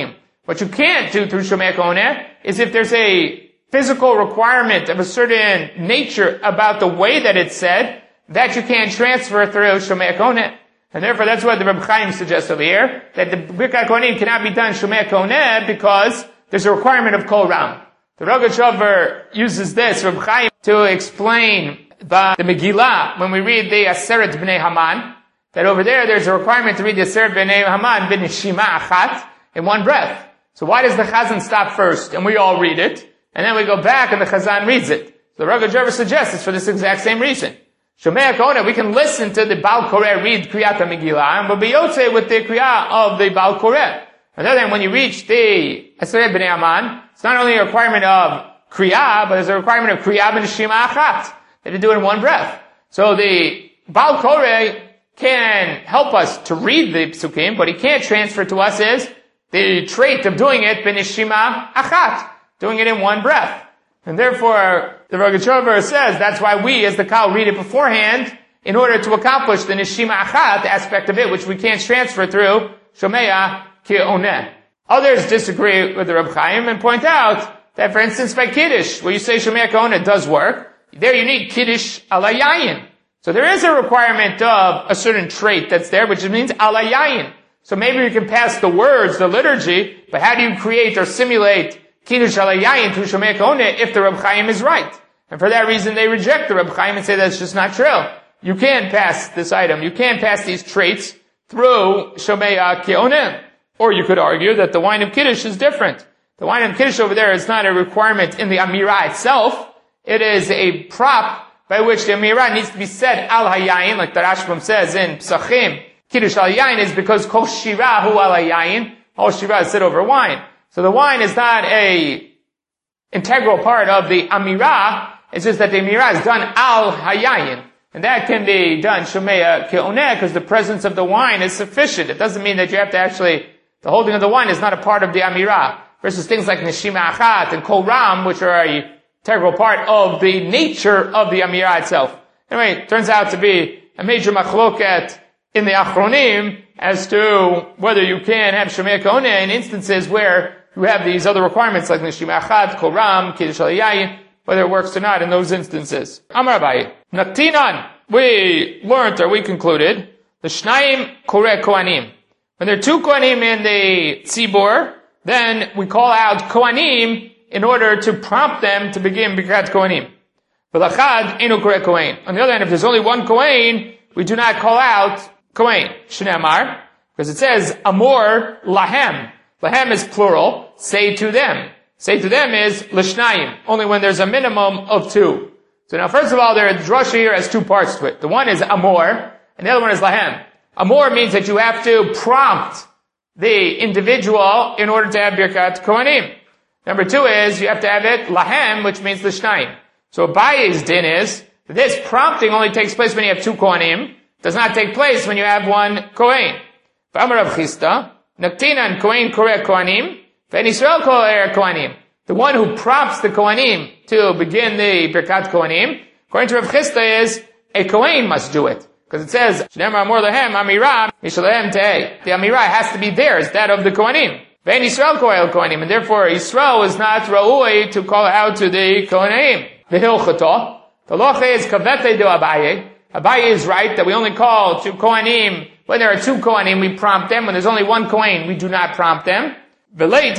What you can't do through Shomei Koneh is if there's a physical requirement of a certain nature about the way that it's said, that you can't transfer through Shomei Koneh. And therefore that's what the Reb Chaim suggests over here, that the Birkat Kohanim cannot be done Shomei Koneh because there's a requirement of Kol Ram. The Rogatchover uses this, Reb Chaim, to explain the, the Megillah, when we read the Aseret B'nei Haman, that over there there's a requirement to read the Aseret B'nei Haman b'neshima achat, in one breath. So why does the Chazan stop first and we all read it, and then we go back and the Chazan reads it? So the Rogatchover suggests it's for this exact same reason. Shomei Koneh, we can listen to the Baal Koreh read Kriyat HaMegillah, and we'll be yotzei with the Kriyat of the Baal Koreh. On the other hand, when you reach the Aseret B'nei Haman, it's not only a requirement of Kriyah, but there's a requirement of Kriyah b'neshima achat, that you do it in one breath. So the Baal Koreh can help us to read the Psukim, but he can't transfer to us is the trait of doing it b'neshima achat, doing it in one breath. And therefore, the Rogatchover says that's why we, as the Kal, read it beforehand in order to accomplish the neshima achat aspect of it, which we can't transfer through Shomei Koneh. Others disagree with the Reb Chaim and point out that, for instance, by Kiddush, where you say Shomei Koneh does work, there you need Kiddush ala yayin. So there is a requirement of a certain trait that's there, which means ala yayin. So maybe we can pass the words, the liturgy, but how do you create or simulate Kiddush ala yayin through Shomei Koneh if the Reb Chaim is right? And for that reason they reject the Reb Chaim and say that's just not true. You can't pass this item, you can't pass these traits through Shomei Koneh. Or you could argue that the wine of Kiddush is different. The wine of Kiddush over there is not a requirement in the Amirah itself. It is a prop by which the Amirah needs to be said al hayayin, like the Rashbam says in Psachim. Kiddush al yayin is because kol shira hu al hayayin. All shira is said over wine. So the wine is not a integral part of the Amirah. It's just that the Amirah is done al hayayin. And that can be done Shomei Koneh because the presence of the wine is sufficient. It doesn't mean that you have to actually, the holding of the wine is not a part of the Amirah. Versus things like Neshima Achat and Kol Ram, which are a integral part of the nature of the Amirah itself. Anyway, it turns out to be a major machloket in the Achronim as to whether you can have Shomei Koneh in instances where you have these other requirements like Neshima Achat, Kol Ram, Kiddush al Yayin, whether it works or not in those instances. Amar Abaye, Naktinan, we learned or we concluded, the Shnayim Koreh Kohanim. When there are two Kohanim in the Tzibur, then we call out Kohanim in order to prompt them to begin Birkat Kohanim. V'lachad enu Koreh Kohen. On the other hand, if there's only one Kohen, we do not call out Kohen. Shneamar, because it says Amor Lahem. Lahem is plural. Say to them. Say to them is L'shnayim. Only when there's a minimum of two. So now, first of all, there, the drasha here has two parts to it. The one is Amor, and the other one is Lahem. Amor means that you have to prompt the individual in order to have Birkat Kohanim. Number two is you have to have it Lahem, which means L'shnayim. So Abaye's din is this prompting only takes place when you have two Kohanim. Does not take place when you have one Kohen. V'amar Rav Chisda, Naktinan Kohen Koreh Kohanim, V'en Yisrael Koreh Kohanim. The one who prompts the Kohanim to begin the Birkat Kohanim, according to Rav Chisda, is a Kohen must do it. Because it says, Shneimar Amor Lahem Amirah Mishalehem Tehei. The Amirah has to be theirs, that of the Kohanim. V'en Yisrael Koreh Kohanim. And therefore Yisrael is not Ra'ui to call out to the Kohanim. V'hilchata. The locha is Kavete do Abaye. Abaye is right that we only call to Kohanim. When there are two Kohanim, we prompt them. When there's only one Kohen, we do not prompt them. And the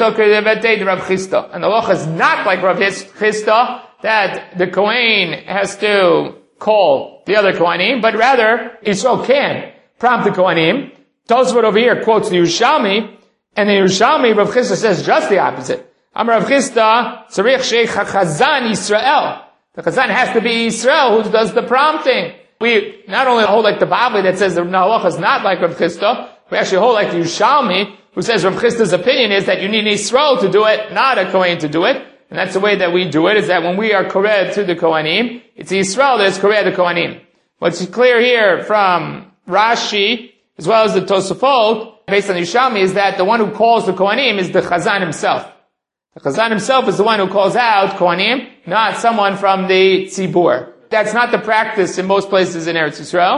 locha is not like Rav Chisda, that the Kohen has to call the other Kohanim, but rather, Yisrael can prompt the Kohanim. Tosfot over here quotes the Yerushalmi, and the Yerushalmi, Rav Chisda says just the opposite. Am Rav Chisda, Tzarich Sheikh HaChazan Yisrael. The Chazan has to be Yisrael who does the prompting. We not only hold like the Bavli that says the halacha is not like Rav Chisda, we actually hold like the Yerushalmi, who says Rav Chisda's opinion is that you need an Yisrael to do it, not a Kohen to do it. And that's the way that we do it, is that when we are Koreh to the Kohanim, it's Yisrael that is Koreh the Kohanim. What's clear here from Rashi, as well as the Tosafot, based on the Yerushalmi, is that the one who calls the Kohanim is the Chazan himself. The Chazan himself is the one who calls out Kohanim, not someone from the Tzibur. That's not the practice in most places in Eretz Yisrael.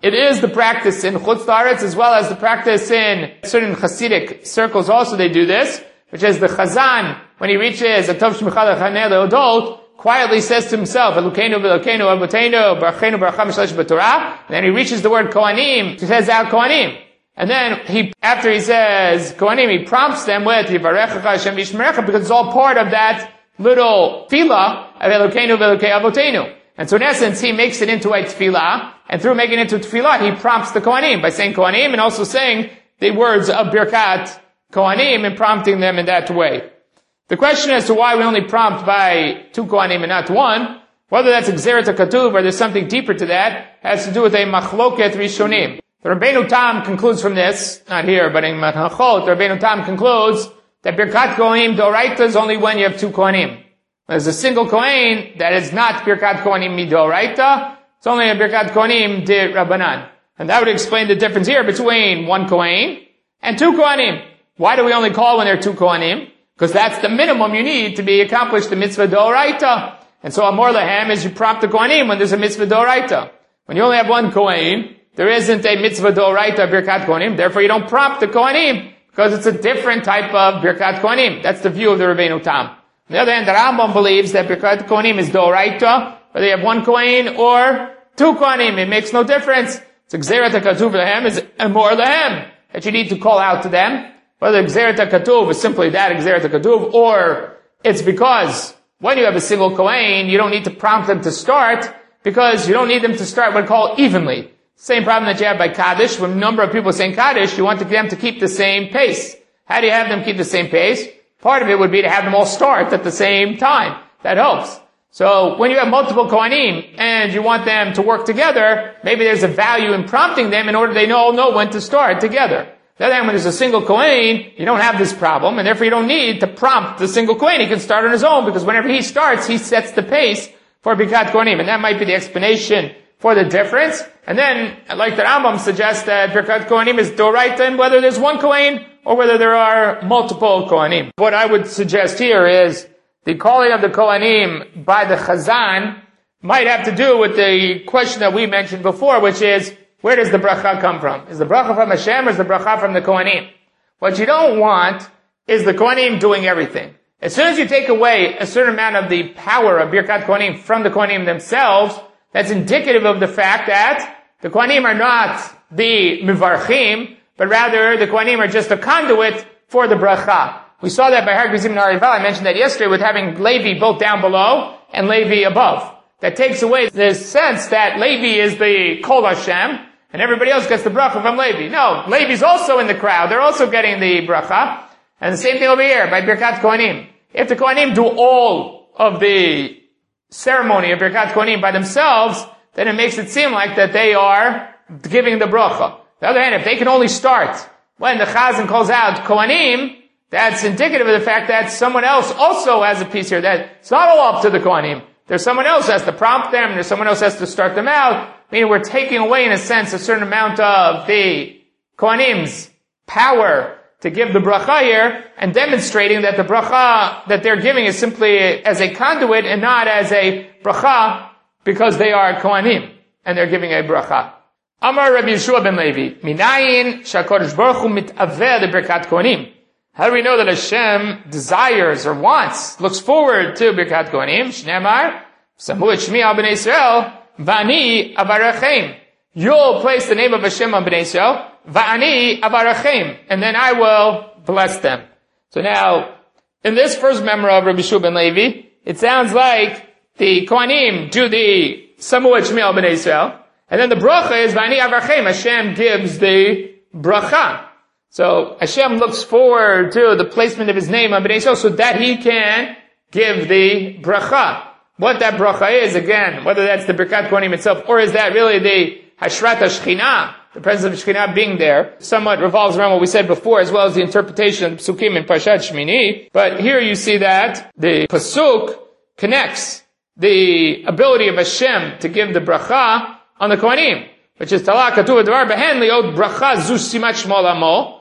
It is the practice in Chutz La'aretz as well as the practice in certain Hasidic circles also they do this, which is the Chazan, when he reaches a Tov Shmicha L'Chanei Le'odot, quietly says to himself, Elokeinu v'Elokeinu Avotenu, Barucheinu Barucham Shlesh B'Torah, and then he reaches the word Kohanim, he says out Kohanim. And then he, after he says Kohanim, he prompts them with Yivarechecha Hashem Yishmerecha, because it's all part of that little tefillah of Elokeinu v'Elokei Avotenu. And so in essence, he makes it into a tefillah, and through making it into tefillah, he prompts the Kohanim by saying Kohanim and also saying the words of Birkat Kohanim and prompting them in that way. The question as to why we only prompt by two Kohanim and not one, whether that's Gzeret HaKatuv or there's something deeper to that, has to do with a Machloket Rishonim. The Rabbeinu Tam concludes from this, not here, but in Matachot, the Rabbeinu Tam concludes that Birkat Kohanim Doraita is only when you have two Kohanim. There's a single Kohen that is not Birkat Kohanim Midoraita, it's only a Birkat Kohanim de Rabbanan. And that would explain the difference here between one Kohen and two Kohanim. Why do we only call when there are two Kohanim? Because that's the minimum you need to be accomplished the mitzvah Doraita. And so Amor Lahem is you prompt the Kohanim when there's a mitzvah Doraita. When you only have one Kohen, there isn't a mitzvah Doraita Birkat Kohanim, therefore you don't prompt the Kohanim, because it's a different type of Birkat Kohanim. That's the view of the Rabbeinu Tam. On the other hand, the Rambam believes that Birkat Kohanim is Doraita, whether you have one Kohen or two Kohanim. It makes no difference. It's Gzeret HaKatuv Lahem is Amor Lahem, that you need to call out to them. Whether Gzeret HaKatuv is simply that, Gzeret HaKatuv, or it's because when you have a single Kohen, you don't need to prompt them to start, because you don't need them to start what we call evenly. Same problem that you have by Kaddish. When a number of people are saying Kaddish, you want them to keep the same pace. How do you have them keep the same pace? Part of it would be to have them all start at the same time. That helps. So when you have multiple Kohanim and you want them to work together, maybe there's a value in prompting them in order they all know when to start together. The other hand, when there's a single Kohen, you don't have this problem, and therefore you don't need to prompt the single Kohen. He can start on his own, because whenever he starts, he sets the pace for Birkat Kohanim. And that might be the explanation for the difference. And then, like the Rambam suggests that Birkat Kohanim is Doraita, and whether there's one Kohen or whether there are multiple Kohanim. What I would suggest here is the calling of the Kohanim by the Chazan might have to do with the question that we mentioned before, which is, where does the bracha come from? Is the bracha from Hashem or is the bracha from the Kohanim? What you don't want is the Kohanim doing everything. As soon as you take away a certain amount of the power of Birkat Kohanim from the Kohanim themselves, that's indicative of the fact that the Kohanim are not the Mivarchim, but rather the Kohanim are just a conduit for the bracha. We saw that by Har Gerizim and Arival. I mentioned that yesterday with having Levi both down below and Levi above. That takes away the sense that Levi is the Kol Hashem, and everybody else gets the bracha from Levi. No, Levi's also in the crowd. They're also getting the bracha. And the same thing over here by Birkat Kohanim. If the Kohanim do all of the ceremony of Birkat Kohanim by themselves, then it makes it seem like that they are giving the bracha. On the other hand, if they can only start when the Chazan calls out Kohanim, that's indicative of the fact that someone else also has a piece here, that it's not all up to the Kohanim. There's someone else who has to prompt them, there's someone else who has to start them out, meaning we're taking away, in a sense, a certain amount of the Kohanim's power to give the bracha here, and demonstrating that the bracha that they're giving is simply as a conduit and not as a bracha because they are Kohanim, and they're giving a bracha. Amar Rabbi Yeshua ben Levi, Minayin shakodesh baruch hu mitaveh leBirkat Kohanim. How do we know that Hashem desires or wants, looks forward to Birkat Kohanim? Shneimar, Samu et Shmi al Bnei Yisrael, Va'ani avarachem. You'll place the name of Hashem on Bnei Yisrael, Va'ani avarachem, and then I will bless them. So now, in this first memra of Rabbi Yeshua ben Levi, it sounds like the Kohanim do the Samu et Shmi al Bnei Yisrael, and then the bracha is Va'ani avarachem. Hashem gives the bracha. So Hashem looks forward to the placement of His name on Bnei Yisrael so that He can give the bracha. What that bracha is, again, whether that's the Birkat Kohanim itself, or is that really the Hashrat HaShechinah, the presence of Shekhinah being there, somewhat revolves around what we said before, as well as the interpretation of Psukim in Parshat Shmini. But here you see that the Pasuk connects the ability of Hashem to give the bracha on the Kohanim, which is Talak Katuv Advar Behen Liot Bracha Zu Simat Shmo Lamo.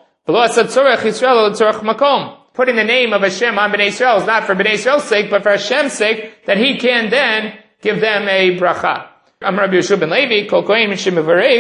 Putting the name of Hashem on Bnei Yisrael is not for Bnei Yisrael's sake, but for Hashem's sake, that He can then give them a bracha. Amar Rabbi Yeshua ben Levi, Kol Kohen Mishem Mevarech,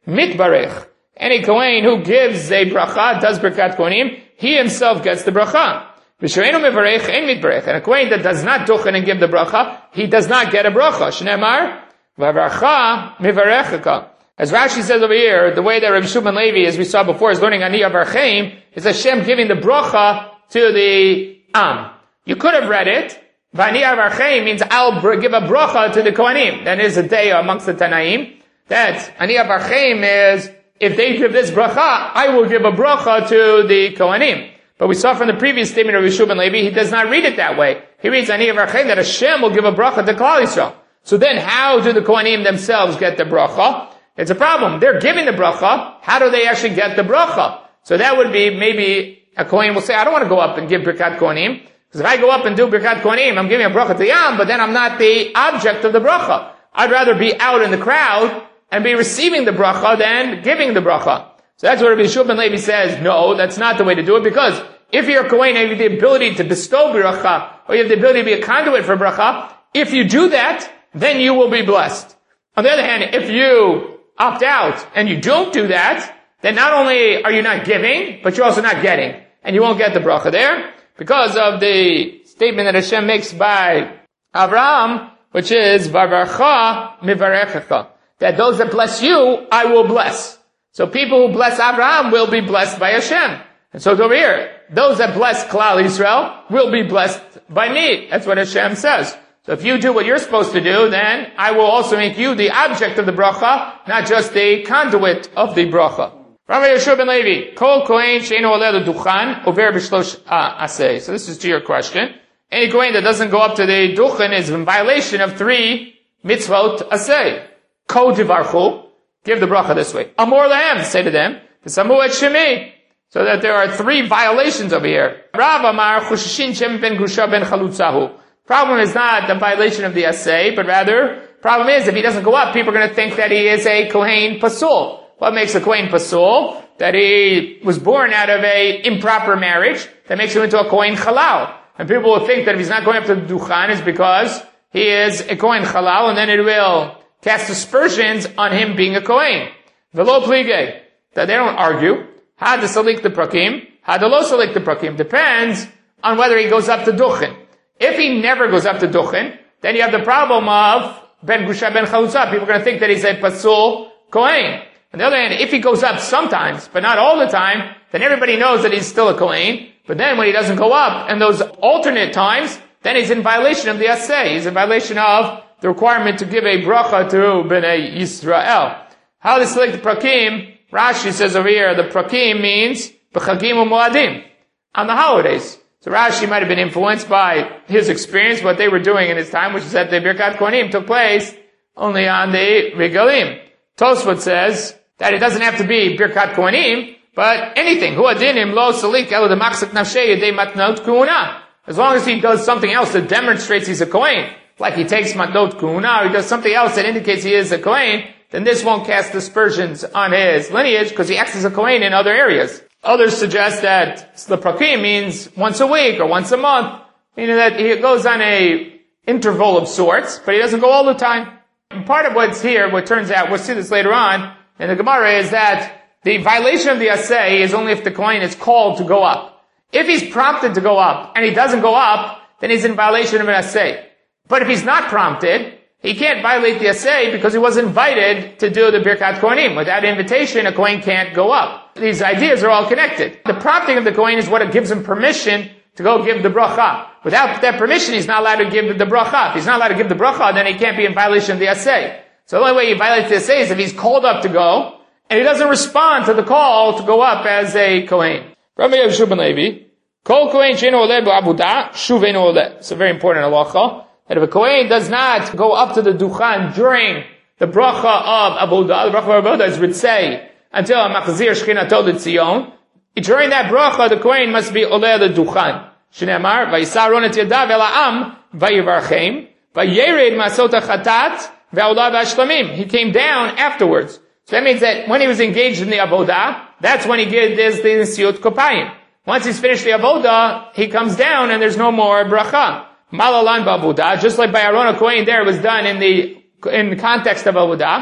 mitbarech. Any Kohen who gives a bracha, does Birkat Kohanim, he himself gets the bracha. V'she'enu mevarech, ein mitbarech. And a Kohen that does not duchen and give the bracha, he does not get a bracha. Shneimar, v'avarcha mivarechaka. As Rashi says over here, the way that Rabbi Shimon Levi, as we saw before, is learning Ani Avarcheim, is Hashem giving the bracha to the Am. You could have read it, V'ani Avarcheim means I'll give a bracha to the Kohanim. That is a day amongst the Tanaim. That Ani Avarcheim is, if they give this bracha, I will give a bracha to the Kohanim. But we saw from the previous statement of Rabbi Shimon Levi, he does not read it that way. He reads Ani Avarcheim that Hashem will give a bracha to Klal Yisrael. So then how do the Kohanim themselves get the bracha? It's a problem. They're giving the bracha. How do they actually get the bracha? So that would be maybe a Kohen will say, I don't want to go up and give Birkat Kohanim. Because if I go up and do Birkat Kohanim, I'm giving a bracha to Yam, but then I'm not the object of the bracha. I'd rather be out in the crowd and be receiving the bracha than giving the bracha. So that's what Rabbi Shimon Levi says, no, that's not the way to do it, because if you're a Kohen and you have the ability to bestow bracha, or you have the ability to be a conduit for bracha, if you do that, then you will be blessed. On the other hand, if you opt out and you don't do that, then not only are you not giving, but you're also not getting. And you won't get the bracha there because of the statement that Hashem makes by Avraham, which is, Varvarcha mivarechecha. That those that bless you, I will bless. So people who bless Avraham will be blessed by Hashem. And so it's over here. Those that bless Klal Yisrael will be blessed by me. That's what Hashem says. So if you do what you're supposed to do, then I will also make you the object of the bracha, not just the conduit of the bracha. Rabbi Yehoshua ben Levi, Kol Kohen she'eino oleh leduchan over b'shlosh aseh. So this is to your question. Any Kohen that doesn't go up to the duchen is in violation of three mitzvot aseh. Ko divarchu, give the bracha this way. Amor lahem, say to them, v'samu et shemi. So that there are three violations over here. Rav amar chushishin shem ben grusha ben chalutzahu. Problem is not the violation of the assay, but rather, problem is if he doesn't go up, people are going to think that he is a Kohen Pasul. What makes a Kohen Pasul? That he was born out of a improper marriage, that makes him into a Kohen Halal. And people will think that if he's not going up to the Duchan, it's because he is a Kohen Halal, and then it will cast aspersions on him being a Kohen. Velo plige, that they don't argue. Had to salik the prakim, had to lo salik the prakim. Depends on whether he goes up to Duchan. If he never goes up to Duchen, then you have the problem of Ben Grusha Ben Chalutza. People are going to think that he's a Pasul Kohen. On the other hand, if he goes up sometimes, but not all the time, then everybody knows that he's still a Kohen. But then when he doesn't go up, and those alternate times, then he's in violation of the Aseh. He's in violation of the requirement to give a bracha to Bnei Yisrael. How to select the Prakim? Rashi says over here, the Prakim means B'chagim u'moadim, on the holidays. So Rashi might have been influenced by his experience, what they were doing in his time, which is that the Birkat Kohanim took place only on the Regalim. Tosfot says that it doesn't have to be Birkat Kohanim, but anything. Hu adinim lo salik elo demachzik nafshei yedei matnot kuhuna. As long as he does something else that demonstrates he's a Kohen, like he takes matnot kuhuna, or he does something else that indicates he is a Kohen, then this won't cast aspersions on his lineage, because he acts as a Kohen in other areas. Others suggest that the prakim means once a week or once a month, meaning that he goes on a interval of sorts, but he doesn't go all the time. And part of what's here, what turns out, we'll see this later on in the Gemara, is that the violation of the assay is only if the Kohen is called to go up. If he's prompted to go up and he doesn't go up, then he's in violation of an assay. But if he's not prompted, he can't violate the assay because he was invited to do the Birkat Kohanim. Without invitation, a Kohen can't go up. These ideas are all connected. The prompting of the Kohen is what gives him permission to go give the bracha. Without that permission, he's not allowed to give the bracha. If he's not allowed to give the bracha, then he can't be in violation of the assay. So the only way he violates the assay is if he's called up to go, and he doesn't respond to the call to go up as a Kohen. Rabbi Yehoshua ben Levi, Kol Kohen she'eino oleh b'avudah, shuv eino oleh. It's a very important halacha. That if a Kohen does not go up to the Duchan during the bracha of Avodah, the bracha of Avodah is Ritzei, until Machzir Shechinato L'Tzion, during that bracha, the Kohen must be Oleh the Duchan. Shneimar, Vayisar Ron et Yadav el ha'am, Vayivarchem, Vayered Masot HaChatat, Ve'olah V'Ashlamim. He came down afterwards. So that means that when he was engaged in the Avodah, that's when he did this, the Nesiut Kopayim. Once he's finished the Avodah, he comes down and there's no more bracha. Malalan ba'avodah, just like by Aaron HaKohen there, it was done in the, in the context of avodah.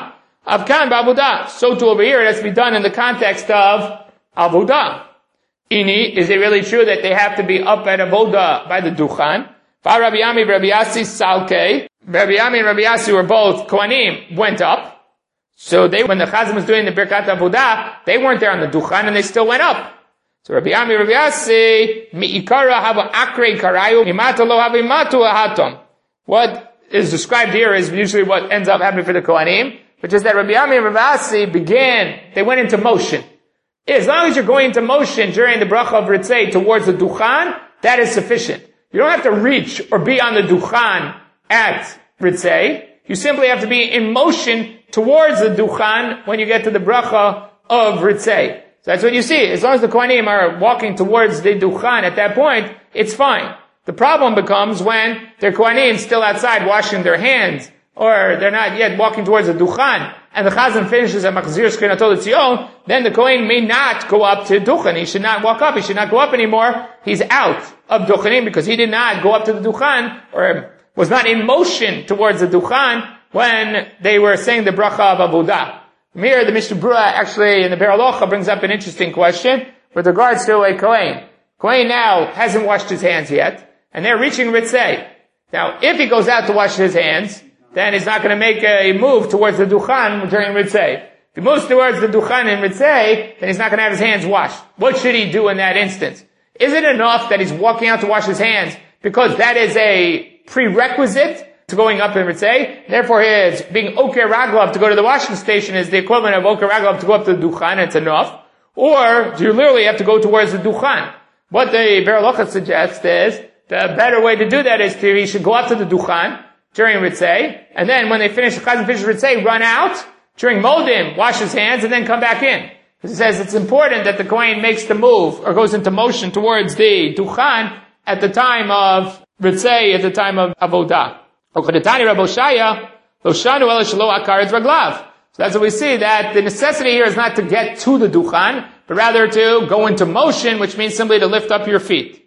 Avkan ba'avodah. So too over here, it has to be done in the context of avodah. Ini, is it really true that they have to be up at avodah by the duchan? Rabbi Ami and Rabbi Yassi salke. Rabbi Ami and Rabbi Yassi were both kohanim, went up. So they, when the chazan was doing the birkat avodah, they weren't there on the duchan and they still went up. So Rabbi Ami and Rabbi Yassi, mi'ikara hava akre karayu, mimata lo hava imatu ahatom. What is described here is usually what ends up happening for the kohanim, which is that Rabbi Ami and Rabbi Yassi began, they went into motion. As long as you're going into motion during the bracha of Ritzei towards the duchan, that is sufficient. You don't have to reach or be on the duchan at Ritzei. You simply have to be in motion towards the duchan when you get to the bracha of Ritzei. So that's what you see. As long as the kohanim are walking towards the duchan at that point, it's fine. The problem becomes when they're kohanim still outside washing their hands, or they're not yet walking towards the duchan, and the chazan finishes at machzir shkinato l'tzion, then the kohen may not go up to duchan. He should not walk up. He should not go up anymore. He's out of duchanim because he did not go up to the duchan, or was not in motion towards the duchan when they were saying the bracha of avodah. Here, the Mishnah Berurah actually in the Be'er Halacha brings up an interesting question with regards to a kohen. Kohen now hasn't washed his hands yet, and they're reaching Ritzei. Now, if he goes out to wash his hands, then he's not going to make a move towards the duchan during Ritzei. If he moves towards the duchan in Ritzei, then he's not going to have his hands washed. What should he do in that instance? Is it enough that he's walking out to wash his hands because that is a prerequisite to going up in Ritzei? Therefore, his being Oker Raglav to go to the washing station is the equivalent of Oker Raglav to go up to the duchan, and it's enough. Or do you literally have to go towards the duchan? What the Be'er Halacha suggests is the better way to do that is to he should go up to the duchan during Ritzei, and then when they finish the chazan finishes Ritzei, run out during Modim, wash his hands, and then come back in. Because it says it's important that the kohen makes the move or goes into motion towards the duchan at the time of Ritzei, at the time of avodah. So that's what we see, that the necessity here is not to get to the duchan, but rather to go into motion, which means simply to lift up your feet.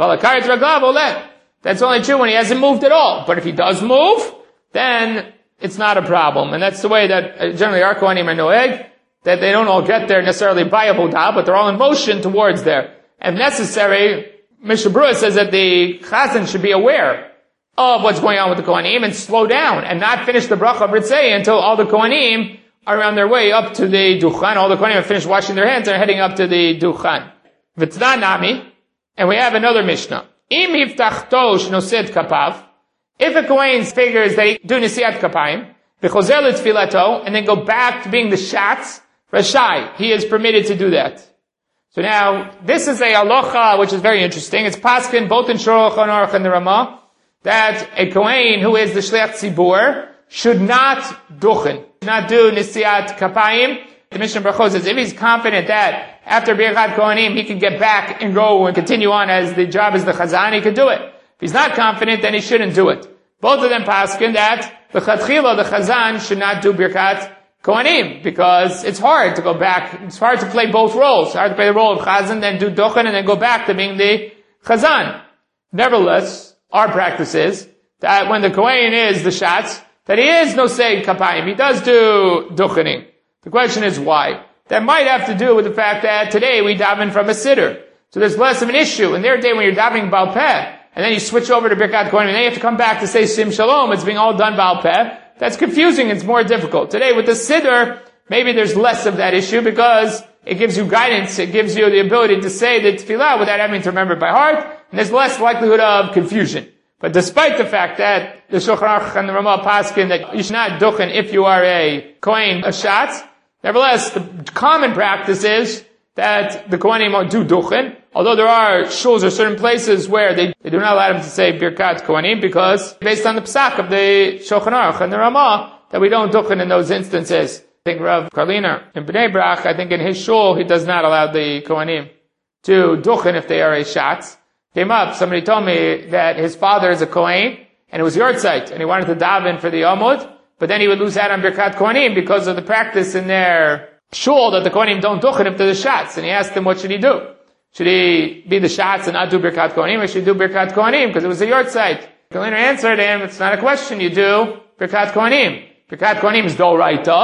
That's only true when he hasn't moved at all. But if he does move, then it's not a problem. And that's the way that generally our kohanim are noeg, that they don't all get there necessarily by avodah, but they're all in motion towards there. And necessary, Mishnah Berurah says that the chazan should be aware of what's going on with the kohanim and slow down and not finish the bracha of Ritzei until all the kohanim are on their way up to the duchan. All the kohanim have finished washing their hands and are heading up to the duchan. V'tzna nami, and we have another Mishnah. Im hiftachto shnosid kapav, if a kohen figures that he do nisiat kapayim, v'chozer l'tfilato, and then go back to being the shatz, rashai, he is permitted to do that. So now, this is a halacha which is very interesting. It's paskin both in Shulchan Aruch and the Ramah, that a kohen who is the shliach tzibur should not duchen, should not do nisiat kapayim. The Mishnah Brachot says if he's confident that after Birkat Kohanim he can get back and go and continue on as the job is the chazan, he can do it. If he's not confident, then he shouldn't do it. Both of them paskin that the chatchila, the chazan, should not do Birkat Kohanim because it's hard to go back. It's hard to play both roles. It's hard to play the role of chazan, then do duchen, and then go back to being the chazan. Nevertheless, our practice is that when the kohen is the shatz, that he is no say kapayim. He does do duchening. The question is why? That might have to do with the fact that today we daven from a siddur. So there's less of an issue. In their day when you're davening Baal Peh, and then you switch over to Birkat Kohanim, and then you have to come back to say Sim Shalom, it's being all done Baal Peh. That's confusing, it's more difficult. Today with the siddur, maybe there's less of that issue because it gives you guidance, it gives you the ability to say the tefillah without having to remember it by heart, and there's less likelihood of confusion. But despite the fact that the Shulchan Aruch and the Ramah paskin that you should not duchen if you are a kohen, a shatz, nevertheless, the common practice is that the kohanim do duchen, although there are shuls or certain places where they, they do not allow them to say birkat kohanim because based on the psak of the Shulchan Aruch and the Ramah that we don't duchen in those instances. I think Rav Karliner in Bnei Brak, I think in his shul he does not allow the kohanim to duchen if they are a shatz. Came up, somebody told me that his father is a kohen and it was yortzeit and he wanted to daven for the Amud, but then he would lose out on Birkat Kohanim because of the practice in their shul that the Kohanim don't duchen if they're the shatz. And he asked him, what should he do? Should he be the shatz and not do Birkat Kohanim, or should he do Birkat Kohanim because it was a yortzeit? The Kohanim answered him, it's not a question, you do Birkat Kohanim. Birkat Kohanim is doraita.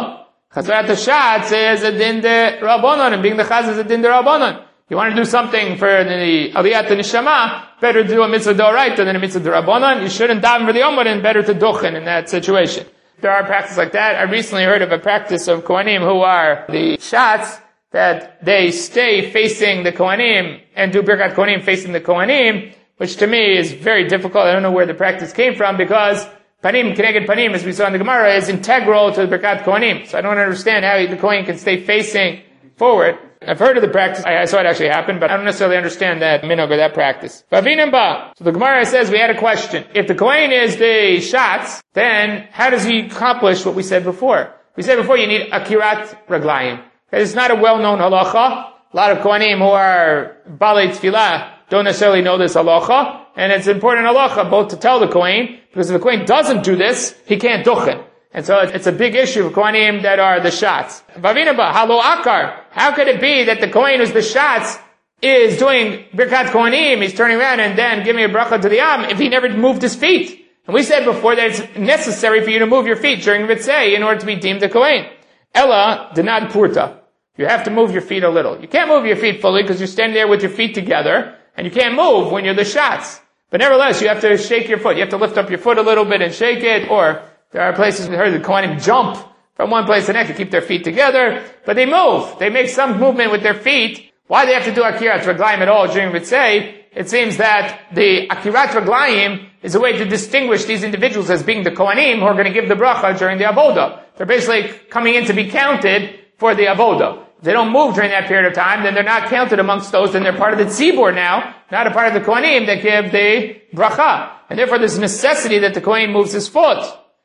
Chazrat Hashatz is a din de Rabbanon, and being the Chaz is a din de Rabbanon. You want to do something for the Aliyat Nishama, better to do a mitzvah d'oraita than a mitzvah d'Rabbanon. You shouldn't daven for the Omerin, better to duchen in that situation. There are practices like that. I recently heard of a practice of Kohanim who are the Shatz, that they stay facing the Kohanim and do Birkat Kohanim facing the Kohanim, which to me is very difficult. I don't know where the practice came from, because Panim, Keneged Panim, as we saw in the Gemara, is integral to the Birkat Kohanim. So I don't understand how the Kohen can stay facing forward. I've heard of the practice. I saw it actually happen, but I don't necessarily understand that minog or that practice. So the Gemara says we had a question. If the Kohen is the Shatz, then how does he accomplish what we said before? We said before you need Akirat Raglayim. It's not a well-known halacha. A lot of Kohanim who are Balei Tfilah don't necessarily know this halacha, and it's important halacha both to tell the Kohen, because if the Kohen doesn't do this, he can't duchen. And so it's a big issue for Kohanim that are the Shatz. Vavinaba, halo akar. How could it be that the Kohen who's the Shatz is doing Birkat Kohanim, he's turning around and then giving a bracha to the Am, if he never moved his feet? And we said before that it's necessary for you to move your feet during Ritzei in order to be deemed a Kohen. Ella, denad purta. You have to move your feet a little. You can't move your feet fully because you're standing there with your feet together, and you can't move when you're the Shatz. But nevertheless, you have to shake your foot. You have to lift up your foot a little bit and shake it, or there are places we heard the Kohanim jump from one place to the next to keep their feet together, but they move. They make some movement with their feet. Why do they have to do Akirat Raglayim at all during Ritzei? It seems that the Akirat Raglayim is a way to distinguish these individuals as being the Kohanim who are going to give the bracha during the Avodah. They're basically coming in to be counted for the Avodah. If they don't move during that period of time, then they're not counted amongst those, then they're part of the tzibur now, not a part of the Kohanim that give the bracha. And therefore there's necessity that the Kohen moves his foot.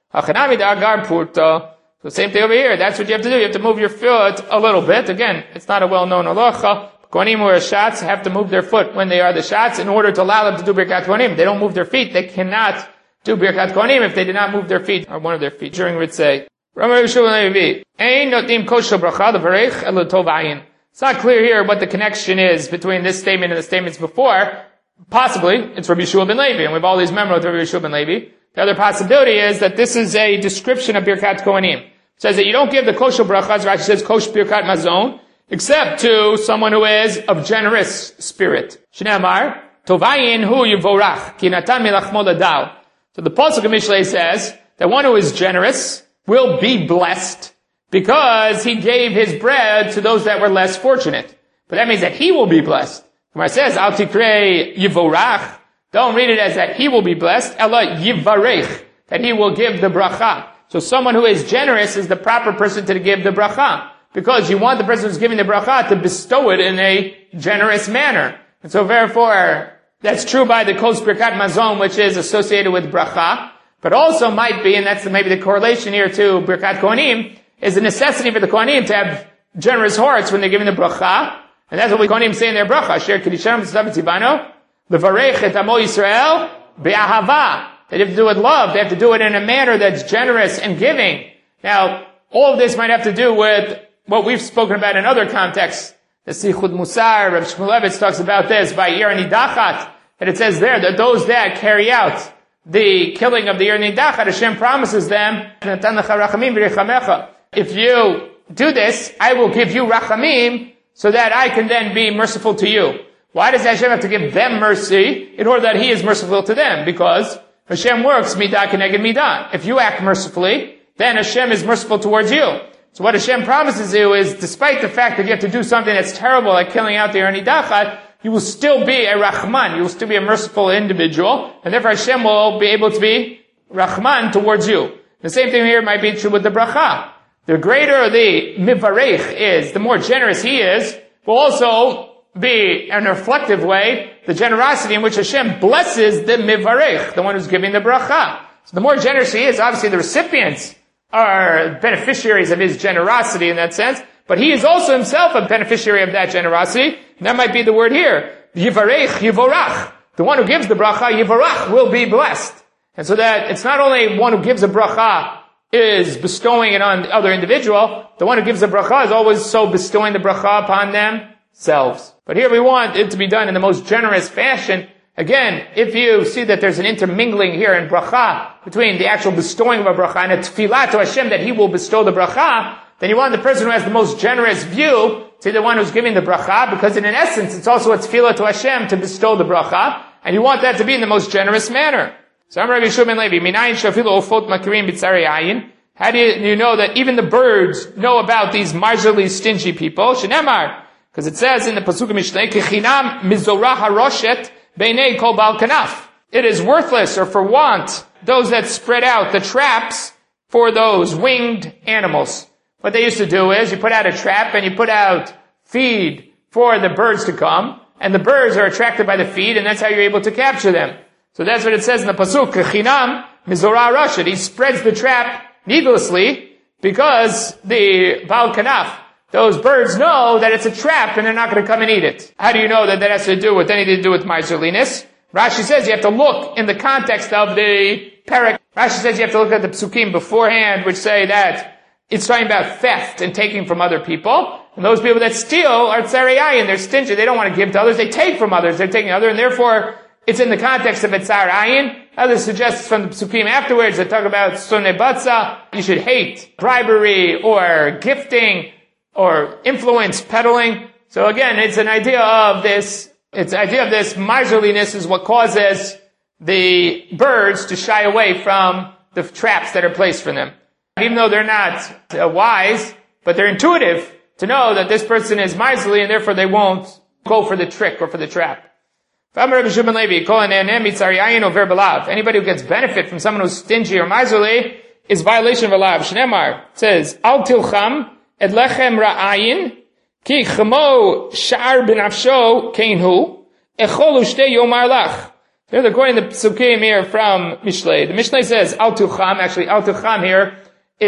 So same thing over here. That's what you have to do. You have to move your foot a little bit. Again, it's not a well-known halacha. Kohanim who are Shatz have to move their foot when they are the Shatz in order to allow them to do Birkat Kohanim. They don't move their feet. They cannot do Birkat Kohanim if they did not move their feet or one of their feet during Ritzei. It's not clear here what the connection is between this statement and the statements before. Possibly, it's Rabbi Yeshua ben Levi, and we have all these memories of Rabbi Yeshua ben Levi. The other possibility is that this is a description of Birkat Kohanim. It says that you don't give the kosher brachas, Rashi says kosh Birkat Mazon, except to someone who is of generous spirit. Shneamar, tovayin hu yivorach, ki natan milachmo ladal. So the Pasuk of Mishlei says that one who is generous will be blessed because he gave his bread to those that were less fortunate. But that means that he will be blessed. When it says, al tikrei yivorach, don't read it as that he will be blessed, ela yivarech, that he will give the bracha. So someone who is generous is the proper person to give the bracha, because you want the person who's giving the bracha to bestow it in a generous manner. And so therefore, that's true by the Kos Birkat Mazon, which is associated with bracha, but also might be, and that's maybe the correlation here to Birkat Kohanim, is the necessity for the Kohanim to have generous hearts when they're giving the bracha, and that's what we Kohanim say in their bracha, Asher Kedisham Tzedavim Tzibano, L'varech et Amo Yisrael be'ahava. They have to do it with love. They have to do it in a manner that's generous and giving. Now, all of this might have to do with what we've spoken about in other contexts. The Sichud Musar, Reb Shmulevitz talks about this by Ir Nidachat, that it says there that those that carry out the killing of the Ir Nidachat, Hashem promises them, if you do this, I will give you rachamim so that I can then be merciful to you. Why does Hashem have to give them mercy in order that He is merciful to them? Because Hashem works midah keneged midah. If you act mercifully, then Hashem is merciful towards you. So what Hashem promises you is, despite the fact that you have to do something that's terrible, like killing out the Ir Nidachat, you will still be a Rahman. You will still be a merciful individual, and therefore Hashem will be able to be Rahman towards you. The same thing here might be true with the bracha. The greater the mivarech is, the more generous he is, will also be, in a reflective way, the generosity in which Hashem blesses the mivarech, the one who's giving the bracha. So the more generous he is, obviously the recipients are beneficiaries of his generosity in that sense, but he is also himself a beneficiary of that generosity, and that might be the word here. Yivarech, yivorach. The one who gives the bracha, yivorach, will be blessed. And so that it's not only one who gives a bracha is bestowing it on the other individual, the one who gives the bracha is always so bestowing the bracha upon themselves. But here we want it to be done in the most generous fashion. Again, if you see that there's an intermingling here in bracha between the actual bestowing of a bracha and a tefillah to Hashem that He will bestow the bracha, then you want the person who has the most generous view to be the one who's giving the bracha, because in an essence, it's also a tefillah to Hashem to bestow the bracha, and you want that to be in the most generous manner. So I'm Rabbi Shimon Levi, minayin shafilu ofot makirim b'tzarei ayin. How do you, you know that even the birds know about these miserly, stingy people? Shenemar, because it says in the Pasuk Mishneh, Kechinam mizorah haroshet beinei kol bal kanaf. It is worthless, or for want, those that spread out the traps for those winged animals. What they used to do is, you put out a trap and you put out feed for the birds to come, and the birds are attracted by the feed, and that's how you're able to capture them. So that's what it says in the Pasuk, Kechinam mizorah haroshet. He spreads the trap needlessly, because the Baal Kanaf, those birds know that it's a trap and they're not going to come and eat it. How do you know that that has to do with anything to do with miserliness? Rashi says you have to look in the context of the parak. Rashi says you have to look at the psukim beforehand, which say that it's talking about theft and taking from other people. And those people that steal are tzarei ayin, they're stingy, they don't want to give to others, they take from others, they're taking other, and therefore it's in the context of a tzar ayin. Others suggest from the psukim afterwards that talk about sonei batza, you should hate bribery or gifting or influence peddling. So again, it's an idea of this, it's an idea of this miserliness is what causes the birds to shy away from the traps that are placed for them. Even though they're not uh, wise, but they're intuitive to know that this person is miserly and therefore they won't go for the trick or for the trap. Anybody who gets benefit from someone who's stingy or miserly is violation of a law. Shneimar says, Al tilcham et lechem ra'ayin ki chemo sha'ar b'nafsho keinhu echolu shtei yomar lach. They're according to the psukim here from Mishlei. The Mishlei says, Al tilcham, actually Al tilcham here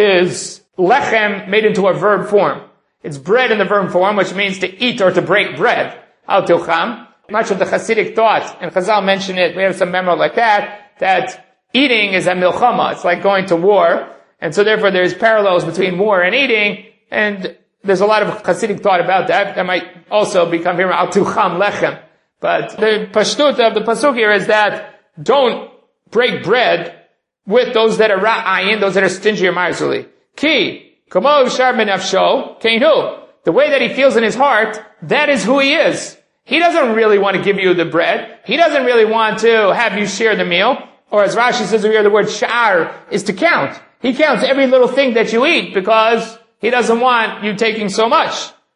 is lechem made into a verb form. It's bread in the verb form, which means to eat or to break bread. Al tilcham. Much of the Hasidic thought, and Chazal mentioned it, we have some memo like that, that eating is a milchama. It's like going to war. And so therefore there's parallels between war and eating, and there's a lot of Hasidic thought about that. That might also become here, al tucham lechem. But the pashtut of the pasuk here is that don't break bread with those that are ra'ayin, those that are stingy or miserly. Ki, kamo shar benafsho, keinu. The way that he feels in his heart, that is who he is. He doesn't really want to give you the bread. He doesn't really want to have you share the meal. Or as Rashi says over here, the word sha'ar is to count. He counts every little thing that you eat because he doesn't want you taking so much.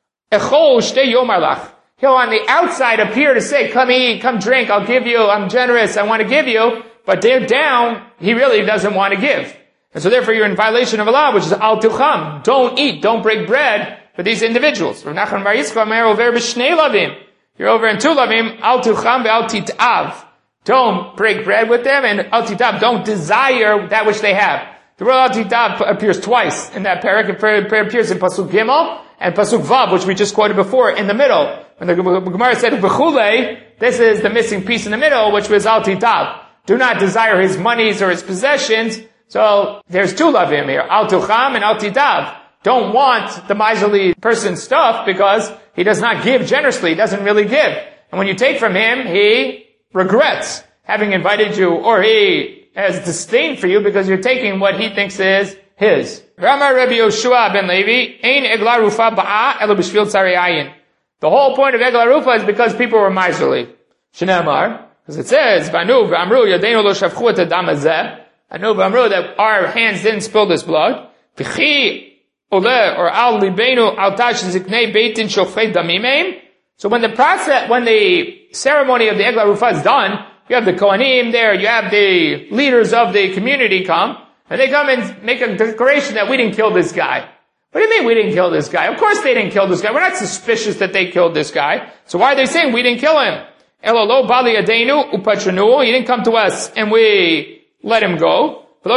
Echol shtei yomar lach. He'll on the outside appear to say, come eat, come drink, I'll give you, I'm generous, I want to give you. But deep down, he really doesn't want to give. And so therefore you're in violation of Allah, which is al tucham. Don't eat, don't break bread for these individuals. Rav Nachman bar Yitzchak omer over b'shnei lavim. You're over in two lavim, al tucham ve'al titav. Don't break bread with them, and al titav, don't desire that which they have. The word al titav appears twice in that parak. It appears in Pasuk Gimel and Pasuk Vav, which we just quoted before, in the middle. When the Gemara said v'chulei, this is the missing piece in the middle, which was al titav. Do not desire his monies or his possessions. So there's two lavim here, al tucham and al titav. Don't want the miserly person's stuff because he does not give generously. He doesn't really give. And when you take from him, he regrets having invited you, or he has disdain for you because you're taking what he thinks is his. Rama Rabbi Yoshua ben Levi, ein egla rufa ba'a elo b'shvil tzarei ayin. The whole point of egla rufa is because people were miserly. Shneimar, because it says, Vanu v'amru yadeinu lo shavchu et hadam hazeh. Anu v'amru, that our hands didn't spill this blood. V'chi Ole, or al libenu al tash ziknei beitin shofei damimim. So when the process, when the ceremony of the Egla Rufa is done, you have the Kohanim there, you have the leaders of the community come, and they come and make a declaration that we didn't kill this guy. What do you mean we didn't kill this guy? Of course they didn't kill this guy. We're not suspicious that they killed this guy. So why are they saying we didn't kill him? Elolo bali adenu upachanu. He didn't come to us and we let him go. And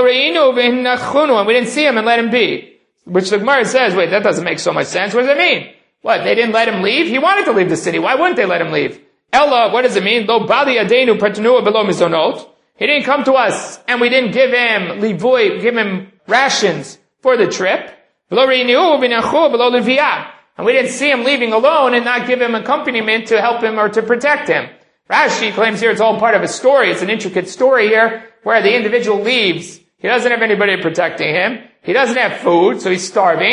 we didn't see him and let him be. Which the Gemara says, wait, that doesn't make so much sense. What does it mean? What, they didn't let him leave? He wanted to leave the city. Why wouldn't they let him leave? Ella, what does it mean? Lo bali adenu partanua below mizonot. He didn't come to us, and we didn't give him livoy, give him rations for the trip. Below reinu v'nachu below leviyah. And we didn't see him leaving alone and not give him accompaniment to help him or to protect him. Rashi claims here it's all part of a story. It's an intricate story here where the individual leaves. He doesn't have anybody protecting him. He doesn't have food, so he's starving.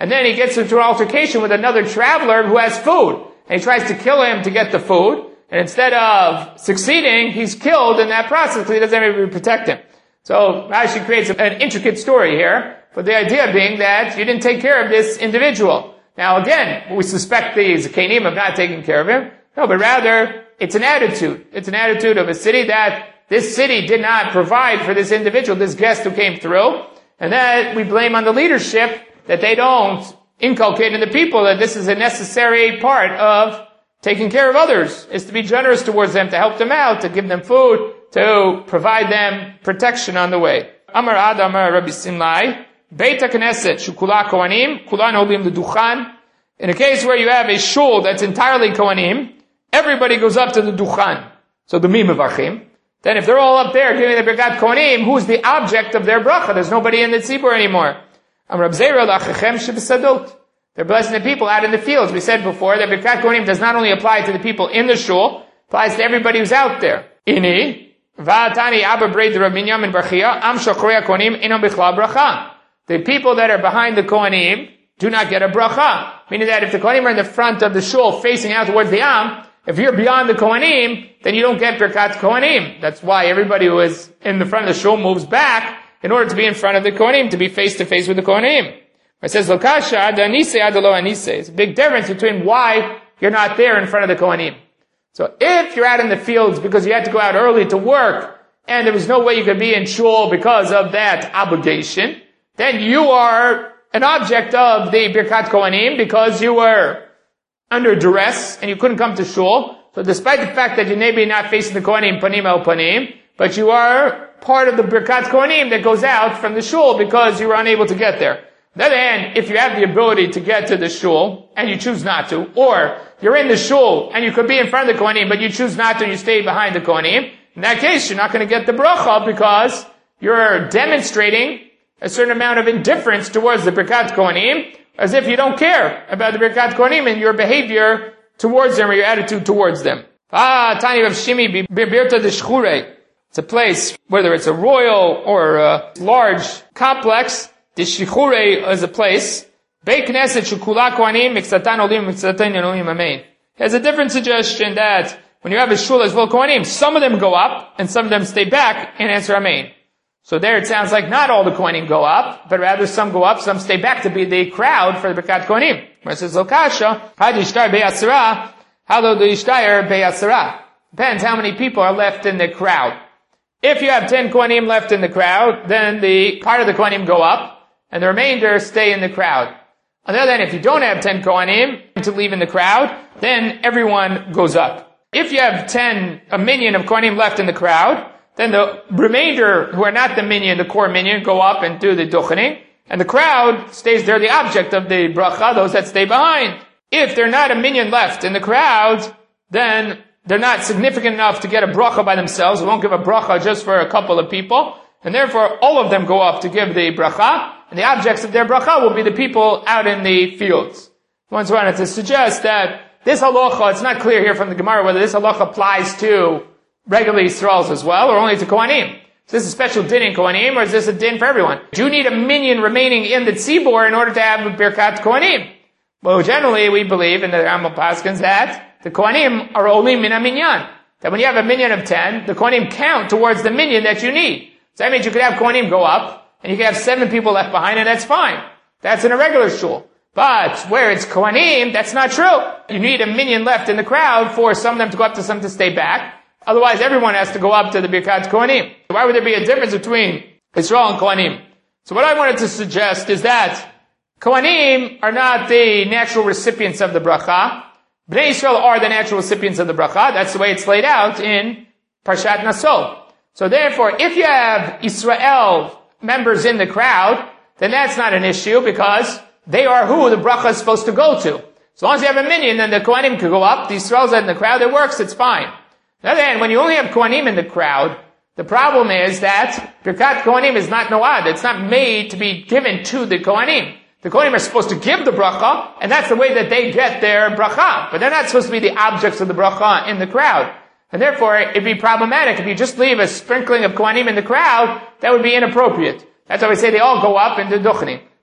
and then he gets into an altercation with another traveler who has food, and he tries to kill him to get the food, and instead of succeeding, he's killed in that process because he doesn't have anybody to protect him. So Rashi creates an intricate story here, but the idea being that you didn't take care of this individual. Now again, we suspect the Zakanim of not taking care of him. No, but rather, it's an attitude. It's an attitude of a city that this city did not provide for this individual, this guest who came through, and that we blame on the leadership that they don't inculcate in the people that this is a necessary part of taking care of others, is to be generous towards them, to help them out, to give them food, to provide them protection on the way. Amar Ad Amar Rabbi Simlai, Beit HaKnesset Shukula Kohanim, Kulan Olim L'Duchan. In a case where you have a shul that's entirely Kohanim, everybody goes up to the Duchan. So the Mimavachim. Then if they're all up there giving the Birkat Kohanim, who's the object of their bracha? There's nobody in the tzibur anymore. Amar Rab Zera L'Achechem Shebesadot. They're blessing the people out in the fields. We said before that Birkat Kohanim does not only apply to the people in the shul, applies to everybody who's out there. Ini, Va'atani Abba Breid Rab Binyamin Brachia, Am Shochrei Kohanim Inam Bichlal Bracha. The people that are behind the Kohanim do not get a bracha. Meaning that if the Kohanim are in the front of the shul facing out towards the Am, if you're beyond the Kohanim, then you don't get Birkat Kohanim. That's why everybody who is in the front of the shul moves back in order to be in front of the Kohanim, to be face to face with the Kohanim. It says, Lokasha ad anise ad lo anise. It's a big difference between why you're not there in front of the Kohanim. So if you're out in the fields because you had to go out early to work, and there was no way you could be in shul because of that obligation, then you are an object of the Birkat Kohanim because you were under duress and you couldn't come to shul. So despite the fact that you may be not facing the Kohanim panim el panim, but you are part of the Birkat Kohanim that goes out from the shul because you were unable to get there. On the other hand, if you have the ability to get to the shul and you choose not to, or you're in the shul and you could be in front of the Kohanim but you choose not to and you stay behind the Kohanim, in that case you're not going to get the bracha because you're demonstrating a certain amount of indifference towards the Birkat Kohanim, as if you don't care about the Birkat Kohanim and your behavior towards them or your attitude towards them. Ah, Tani Rav Shimi Birta de Shchure. It's a place, whether it's a royal or a large complex. The Shchure is a place. Beit Knesset Shukula Kohanim Miksatan Olim Miksatan Olim Amen. Has a different suggestion that when you have a shul as well Kohanim, some of them go up and some of them stay back and answer Amen. So there it sounds like not all the Kohanim go up, but rather some go up, some stay back to be the crowd for the Birkat Kohanim. Where it says, Lokasha, Had Yishtar Beyasara, Halo do Yishtar Beyasara. Depends how many people are left in the crowd. If you have ten Kohanim left in the crowd, then the part of the Kohanim go up, and the remainder stay in the crowd. On the other hand, if you don't have ten Kohanim to leave in the crowd, then everyone goes up. If you have ten, a minion of Kohanim left in the crowd, then the remainder, who are not the minion, the core minion, go up and do the duchening, and the crowd stays there, the object of the bracha, those that stay behind. If they're not a minion left in the crowd, then they're not significant enough to get a bracha by themselves. We won't give a bracha just for a couple of people, and therefore all of them go up to give the bracha, and the objects of their bracha will be the people out in the fields. Once wanted to suggest that this halacha, it's not clear here from the Gemara whether this halacha applies to regular Yisraels as well, or only to Kohanim. Is this a special din in Kohanim, or is this a din for everyone? Do you need a minion remaining in the tzibur in order to have a Birkat Kohanim? Well, generally we believe in the Rambam Paskins that the Kohanim are only min minyan. That when you have a minion of ten, the Kohanim count towards the minion that you need. So that means you could have Kohanim go up, and you could have seven people left behind, and that's fine. That's in a regular shul. But where it's Kohanim, that's not true. You need a minion left in the crowd for some of them to go up to some to stay back. Otherwise, everyone has to go up to the Birkat Kohanim. Why would there be a difference between Israel and Kohanim? So what I wanted to suggest is that Kohanim are not the natural recipients of the bracha. Bnei Israel are the natural recipients of the bracha. That's the way it's laid out in Parshat Naso. So therefore, if you have Israel members in the crowd, then that's not an issue because they are who the bracha is supposed to go to. As long as you have a minion, then the Kohanim could go up. The Israel's in the crowd. It works. It's fine. On the other hand, when you only have Kohanim in the crowd, the problem is that Birkat Kohanim is not noad. It's not made to be given to the Kohanim. The Kohanim are supposed to give the bracha, and that's the way that they get their bracha. But they're not supposed to be the objects of the bracha in the crowd. And therefore, it'd be problematic. If you just leave a sprinkling of Kohanim in the crowd, that would be inappropriate. That's why we say they all go up and do duchenim.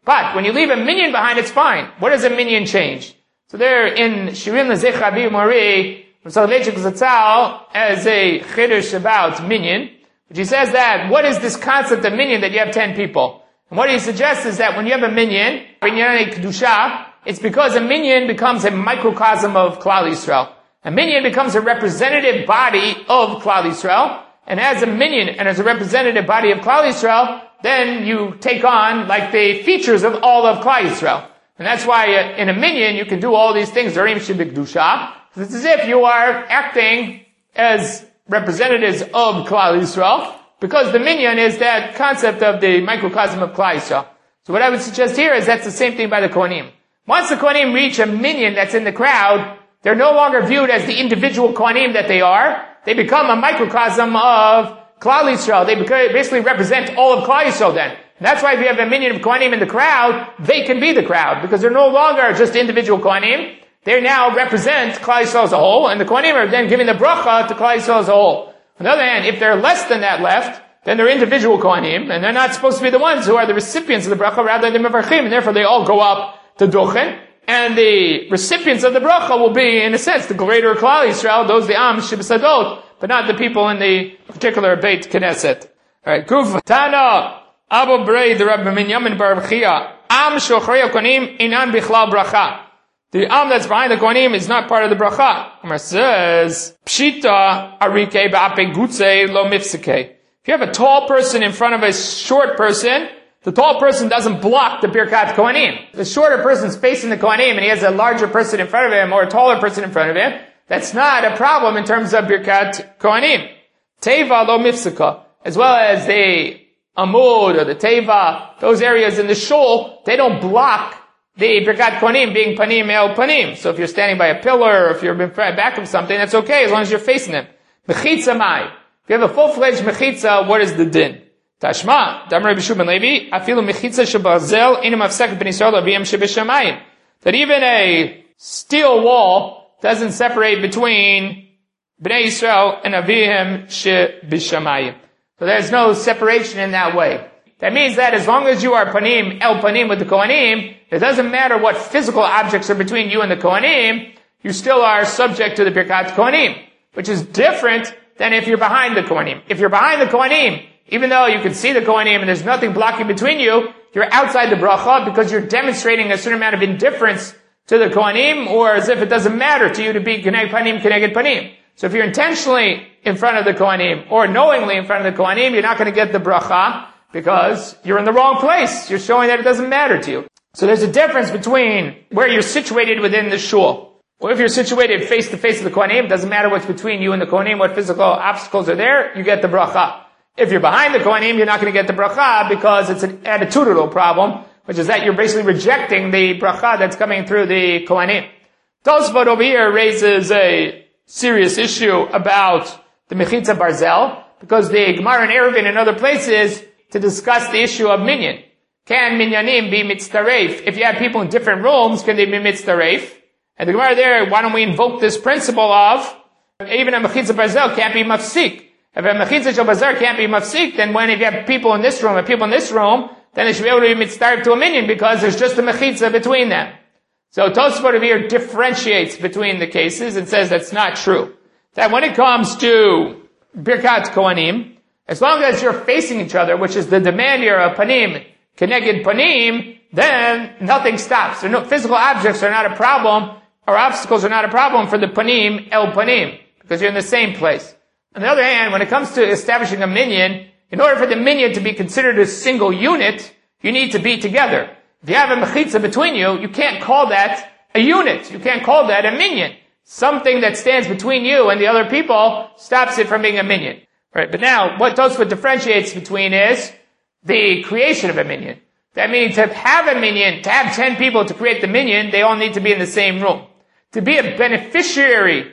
But when you leave a minyan behind, it's fine. What does a minyan change? So there in Shirim L'Zich Rabbi Mori, Soloveitchik Zatzal, as a chiddush about minyan, which he says that, what is this concept of minyan that you have ten people? And what he suggests is that when you have a minyan, Binyanei Kedusha, it's because a minyan becomes a microcosm of Klal Yisrael. A minyan becomes a representative body of Klal Yisrael, and as a minyan and as a representative body of Klal Yisrael, then you take on like the features of all of Klal Yisrael. And that's why uh, in a minyan you can do all these things, Zarim Shebikdusha. It's as if you are acting as representatives of Klal Yisrael, because the minyan is that concept of the microcosm of Klal Yisrael. So what I would suggest here is that's the same thing by the Kohanim. Once the Kohanim reach a minyan that's in the crowd, they're no longer viewed as the individual Kohanim that they are. They become a microcosm of Klal Yisrael. They basically represent all of Klal Yisrael then. And that's why if you have a minyan of Kohanim in the crowd, they can be the crowd, because they're no longer just individual Kohanim. They now represent Klal Yisrael as a whole, and the Kohanim are then giving the bracha to Klal Yisrael as a whole. On the other hand, if they're less than that left, then they're individual Kohanim, and they're not supposed to be the ones who are the recipients of the bracha, rather than the Mevarchim, and therefore they all go up to Duchen, and the recipients of the bracha will be, in a sense, the greater Klal Yisrael, those the Am Shibsadot, but not the people in the particular Beit Knesset. Alright, Kuf, Tana, Abu Brei, the Rabbi Minyamin Bar B'chia, Am Shochrei Kohanim, Inan Bichlal Bracha. The Am that's behind the Kohanim is not part of the bracha. Amar says, Pshita arike ba'ape gutze lo mifseke. If you have a tall person in front of a short person, the tall person doesn't block the Birkat Kohanim. The shorter person's facing the Kohanim and he has a larger person in front of him or a taller person in front of him. That's not a problem in terms of Birkat Kohanim. Teva lo mifseka. As well as the Amud or the Teva, those areas in the shul, they don't block the Birkat Kohanim being panim el panim. So if you're standing by a pillar or if you're in back of something, that's okay as long as you're facing them. Mechitza mai. If you have a full-fledged mechitza, what is the din? Tashma, Damar Rabbi Shua ben Levi, afilu mechitza shebarzel inu mafsek ben Yisrael aviyam shebeshamayim. That even a steel wall doesn't separate between Bnei Yisrael and aviyam shebeshamayim. So there's no separation in that way. That means that as long as you are panim el panim with the Kohanim, it doesn't matter what physical objects are between you and the Kohanim, you still are subject to the Birkat Kohanim, which is different than if you're behind the Kohanim. If you're behind the Kohanim, even though you can see the Kohanim and there's nothing blocking between you, you're outside the bracha because you're demonstrating a certain amount of indifference to the Kohanim, or as if it doesn't matter to you to be Keneged Panim, Keneged Panim. So if you're intentionally in front of the Kohanim, or knowingly in front of the Kohanim, you're not going to get the bracha, because you're in the wrong place. You're showing that it doesn't matter to you. So there's a difference between where you're situated within the shul. Or if you're situated face to face with the Kohanim, it doesn't matter what's between you and the Kohanim, what physical obstacles are there, you get the bracha. If you're behind the Kohanim, you're not going to get the bracha because it's an attitudinal problem, which is that you're basically rejecting the bracha that's coming through the Kohanim. Tosfot over here raises a serious issue about the Mechitza Barzel, because the Gemara in Eruvin and other places to discuss the issue of minyan. Can minyanim be mitztaref? If you have people in different rooms, can they be mitztaref? And the Gemara there, why don't we invoke this principle of even a mechitza barzel can't be mafsik. If a mechitza shel barzel can't be mafsik, then when if you have people in this room and people in this room, then it should be able to be mitztaref to a minyan because there's just a mechitza between them. So Tosfot over here differentiates between the cases and says that's not true. That when it comes to Birkat Kohanim, as long as you're facing each other, which is the demand here of panim, keneged panim, then nothing stops. There no, physical objects are not a problem, or obstacles are not a problem for the panim el panim, because you're in the same place. On the other hand, when it comes to establishing a minyan, in order for the minyan to be considered a single unit, you need to be together. If you have a mechitza between you, you can't call that a unit. You can't call that a minyan. Something that stands between you and the other people stops it from being a minyan. Right, but now, what Tosfot differentiates between is the creation of a minyan. That means to have a minyan, to have ten people to create the minyan, they all need to be in the same room. To be a beneficiary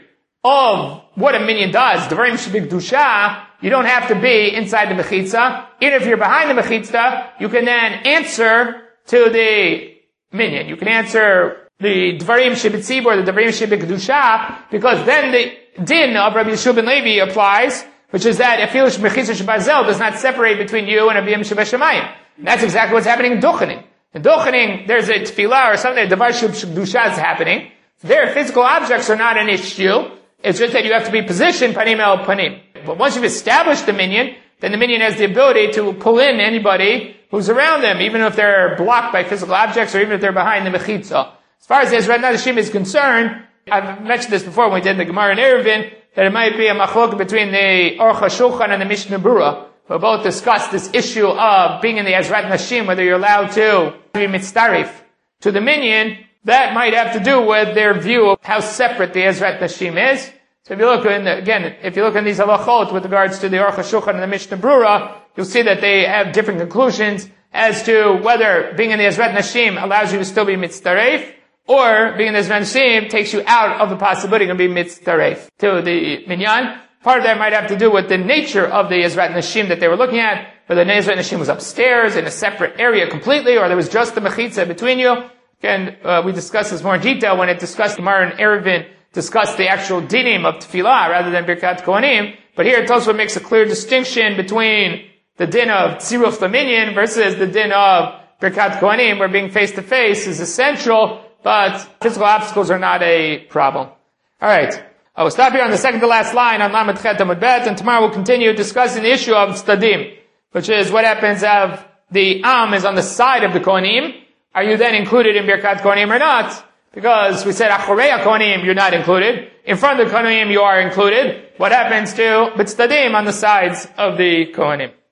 of what a minyan does, Devarim Shebikdusha, you don't have to be inside the mechitza. Even if you're behind the mechitza, you can then answer to the minyan. You can answer the Devarim Shebitzibur, the Devarim Shebikdusha, because then the din of Rabbi Yeshua ben Levi applies, which is that Afilu Mechitza Shebarzel does not separate between you and Aviyam Shebeshamayim. That's exactly what's happening in Duchenim. In Dochening, there's a tefillah or something, Davar Shebdusha is happening. There, physical objects are not an issue. It's just that you have to be positioned panim el panim. But once you've established the minyan, then the minyan has the ability to pull in anybody who's around them, even if they're blocked by physical objects or even if they're behind the mechitza. As far as the Ezrat Nashim is concerned, I've mentioned this before when we did the Gemara in Eruvin, that it might be a machlok between the Aruch HaShulchan and the Mishnah Berurah, who both discussed this issue of being in the Ezrat Nashim, whether you're allowed to be mitztarif to the minyan. That might have to do with their view of how separate the Ezrat Nashim is. So if you look in, the, again, if you look in these halachot with regards to the Aruch HaShulchan and the Mishnah Berurah, you'll see that they have different conclusions as to whether being in the Ezrat Nashim allows you to still be mitztaref, or being in the Ezrat Nashim takes you out of the possibility of being mitztaref to the minyan. Part of that might have to do with the nature of the Ezrat Nashim that they were looking at, whether the Ezrat Nashim was upstairs in a separate area completely, or there was just the mechitza between you. Again, uh, we discussed this more in detail when it discussed Gemara and Eruvin, discussed the actual dinim of tefillah rather than Birkat Kohanim. But here Tosfot makes a clear distinction between the din of tziruf laminyan versus the din of Birkat Kohanim, where being face to face is essential, but physical obstacles are not a problem. Alright. I will stop here on the second to last line on Lamed Chet Amud Bet, and tomorrow we'll continue discussing the issue of Tzadim, which is what happens if the Am is on the side of the Kohanim. Are you then included in Birkat Kohanim or not? Because we said Achorei HaKohanim, you're not included. In front of the Kohanim, you are included. What happens to B'Tzadim on the sides of the Kohanim?